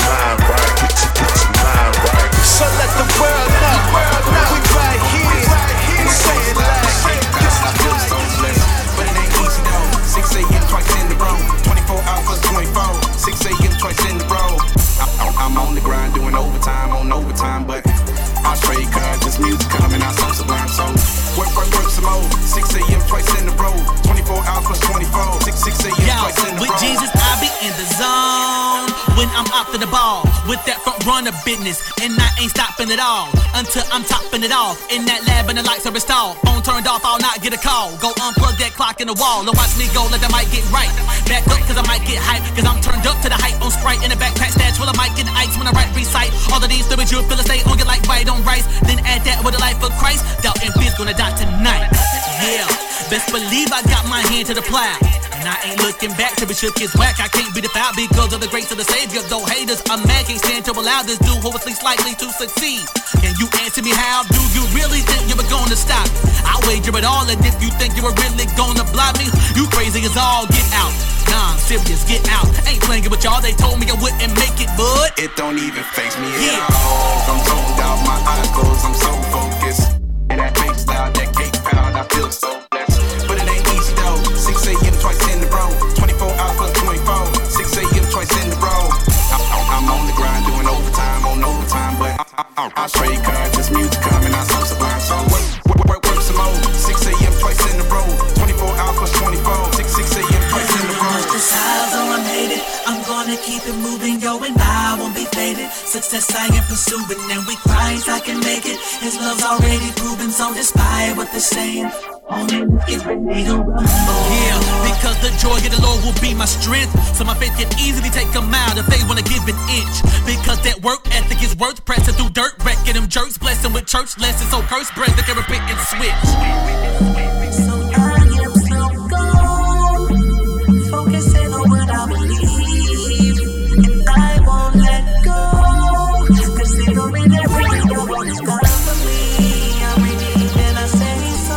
So let the world know, we right here. Say it loud, this is good. But it ain't easy though. 6 a.m. twice in the row. 24 hours, 24. 6 a.m. twice in the row. I'm on the grind doing overtime on overtime, but I trade cards, just music coming out so sublime. So work some more. 6 a.m. twice in the row. 24 hours plus 24. 6 a.m. twice in the row. With Jesus, I be in the zone when I'm off to the ball. With that front runner business, and I ain't stopping at all until I'm topping it off. In that lab and the lights are installed. Phone turned off, I'll not get a call. Go unplug that clock in the wall and watch me go, let the mic get right. Back up, cause I might get hype, cause I'm turned up to the height on Sprite. In the backpack stash, well I might get ice when I write recite. All of these stories you'll feel stay on your like white on rice. Then add that with the life of Christ. Doubt and fear's gonna die tonight. Yeah, best believe I got my hand to the plow. And I ain't looking back to be shook his whack. I can't be defiled because of the grace of the Savior. Though haters are mad, can't stand to allow this dude who was least likely to succeed. Can you answer me how? Do you really think you were gonna stop? I'll wager it all, and if you think you were really gonna block me, you crazy as all, get out. Nah, I'm serious, get out. Ain't playing with y'all, they told me I wouldn't make it, but it don't even face me at all. I'm zoned out, my eyes closed, I'm so focused. And that fake style, that cake pound, I feel so blessed. But it ain't easy though. 6 a.m. twice in the row. 24 hours plus I trade conscious music coming out so sublime. So work some more. 6 a.m. twice in a row. 24 hours plus 24. 6 a.m. twice in a row. This house, though I'm hated, I'm gonna keep it moving, yo, and I won't be faded. Success I am pursuing, and with Christ I can make it. His love's already proven, so despite what they're saying, yeah, because the joy of the Lord will be my strength. So my faith can easily take them out if they wanna give an inch. Because that work ethic is worth pressing through dirt, wrecking them jerks, blessing with church lessons. So curse bread, they can repent and switch. So I am so gone, focusing on what I believe, and I won't let go, cause they don't really know what is God for me. I believe and I say so.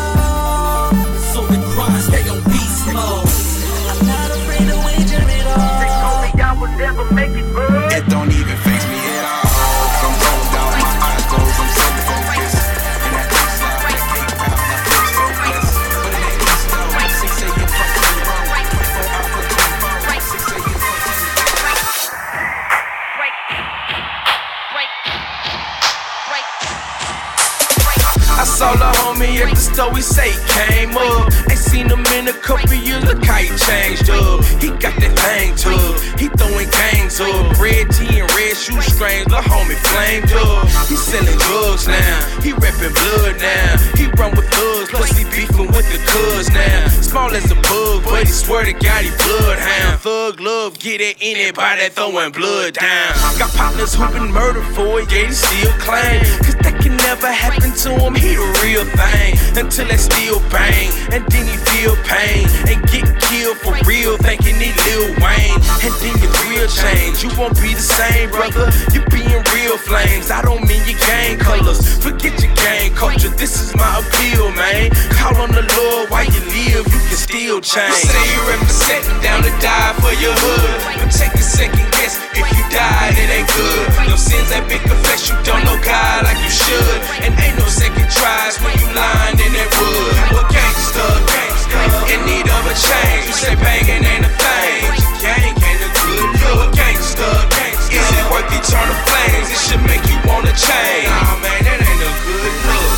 Stay on beast mode. I'm not afraid to wager it all. They told me I would never make it good. It don't even face me at all. I'm rolled down, my eyes closed, I'm so focused. And that baseline, that cake pop, my face so blessed. But it ain't easy though. 6 a.m. twice in a row. 24 hours plus 24. 6 a.m. twice in a I saw the homie at the store, he say he came up. Ain't seen him in a couple years, look how he changed up. He got that thing too, he throwing gangs up. Red tee and red shoe strings, the homie flamed up. He selling drugs now, he reppin' blood now. He run with thugs, plus he beefing with the cuz now. Small as a bug, but he swear to God he bloodhound. Thug love, get at anybody throwing blood down. Got partners who been murdered for it, yeah, he still claim. Cause that can never happen to him, he the real thing. Until that still bang, and then he feel pain. And get killed for real, thinking he Lil Wayne. And then your real change, you won't be the same, brother. You be in real flames, I don't mean your gang colors. Forget your gang culture, this is my appeal, man. Call on the Lord while you live, you can still change. You say you're representing down to die for your hood, but take a second guess, if you died it ain't good. Your sins ain't been confessed, you don't know God like you should. And ain't no second tries when you lying in that wood. Well, gangsta, in need of a change. You say banging ain't a thing, but your gang ain't a good look. Gangsta, is it worth eternal flames? It should make you wanna change. Nah, man, that ain't a good look.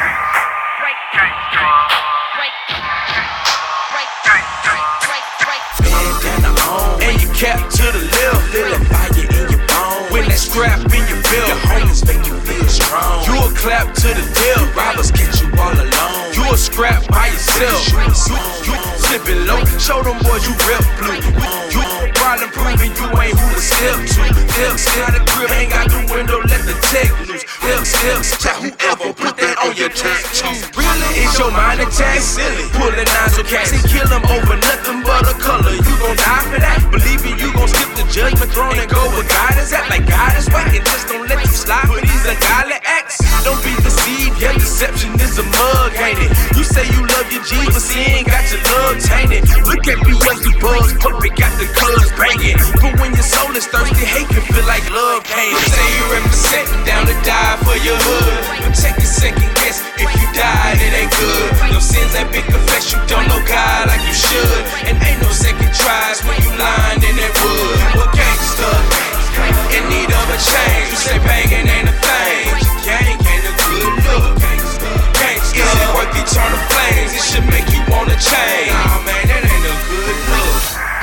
And you cap to the left, little fire in your bone. When that scrap in your belt, your homies make you feel strong. You a clap to the deal, robbers get you all alone. You a scrap by yourself, you slipping low. Show them boys you rep blue. You problem proving you ain't who to step to. Still the crib, ain't got the window, let the tech loose. Chat whoever put that on your chest. Really, is your mind attack? Silly, pulling nines or cats and kill them over nothing but a color. You gon' die for that? Believing you gon' skip the judgment throne and go where God is at. Like God is waiting, just don't let you slide for these ungodly acts. Don't be deceived, your deception is a mug, ain't it? You say you love your Jesus, he ain't got your love tainted. Look at Beelzebub's puppet, got the colors banging. But when your soul is thirsty, hate can feel like love pain. Say you representing down to die for your hood, but take a second guess, if you died it ain't good. Your sins ain't been confessed, you don't know God like you should. And ain't no second tries when you lying in that wood. Well, gangsta, in need of a change. You say banging ain't a thing, but your gang ain't a good look. Gangsta, is it worth eternal flames? It should make you wanna change. Nah, man, that ain't a good look.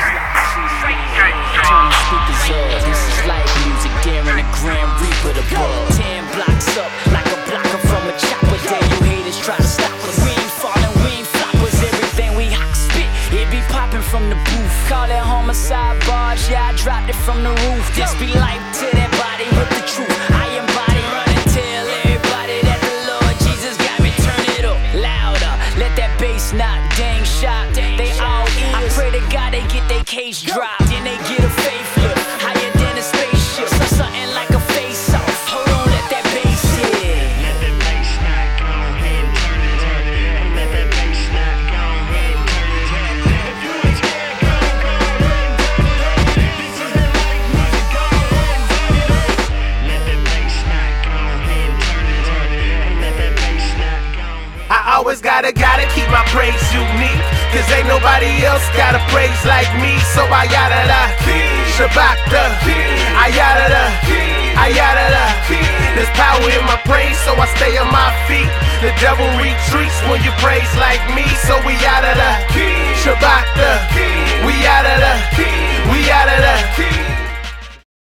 Turn the speakers up, this is live music, daring the Grand Reaper the bug. 10 blocks up, like a blocker from a chopper. Dare you haters try to stop us. We ain't falling, we ain't floppers. Everything we hot spit, it be popping from the booth. Call that homicide barge, yeah, I dropped it from the roof. This be life to that body with the truth. I embody, run and tell everybody that the Lord Jesus got me. Turn it up louder, let that bass knock, dang shot. They all ears. I pray to God they get their cage dropped, then they get a facelift, higher than a spaceship. Something like a face off. Hold on, let that bass hit. Let that bass knock, go ahead and turn it up. Let that bass knock, go ahead and turn it up. If you ain't scared, go ahead and turn it up. This is the life music, go ahead and turn it up. Let that bass knock, go ahead and turn it up. Let that bass knock, go ahead. I always gotta keep my praise unique, cause ain't nobody else got a praise like me. So I yada da, Shabbat da, I yada da, I yada da. There's power in my praise, so I stay on my feet. The devil retreats when you praise like me. So we out of the Shabbat, we out of the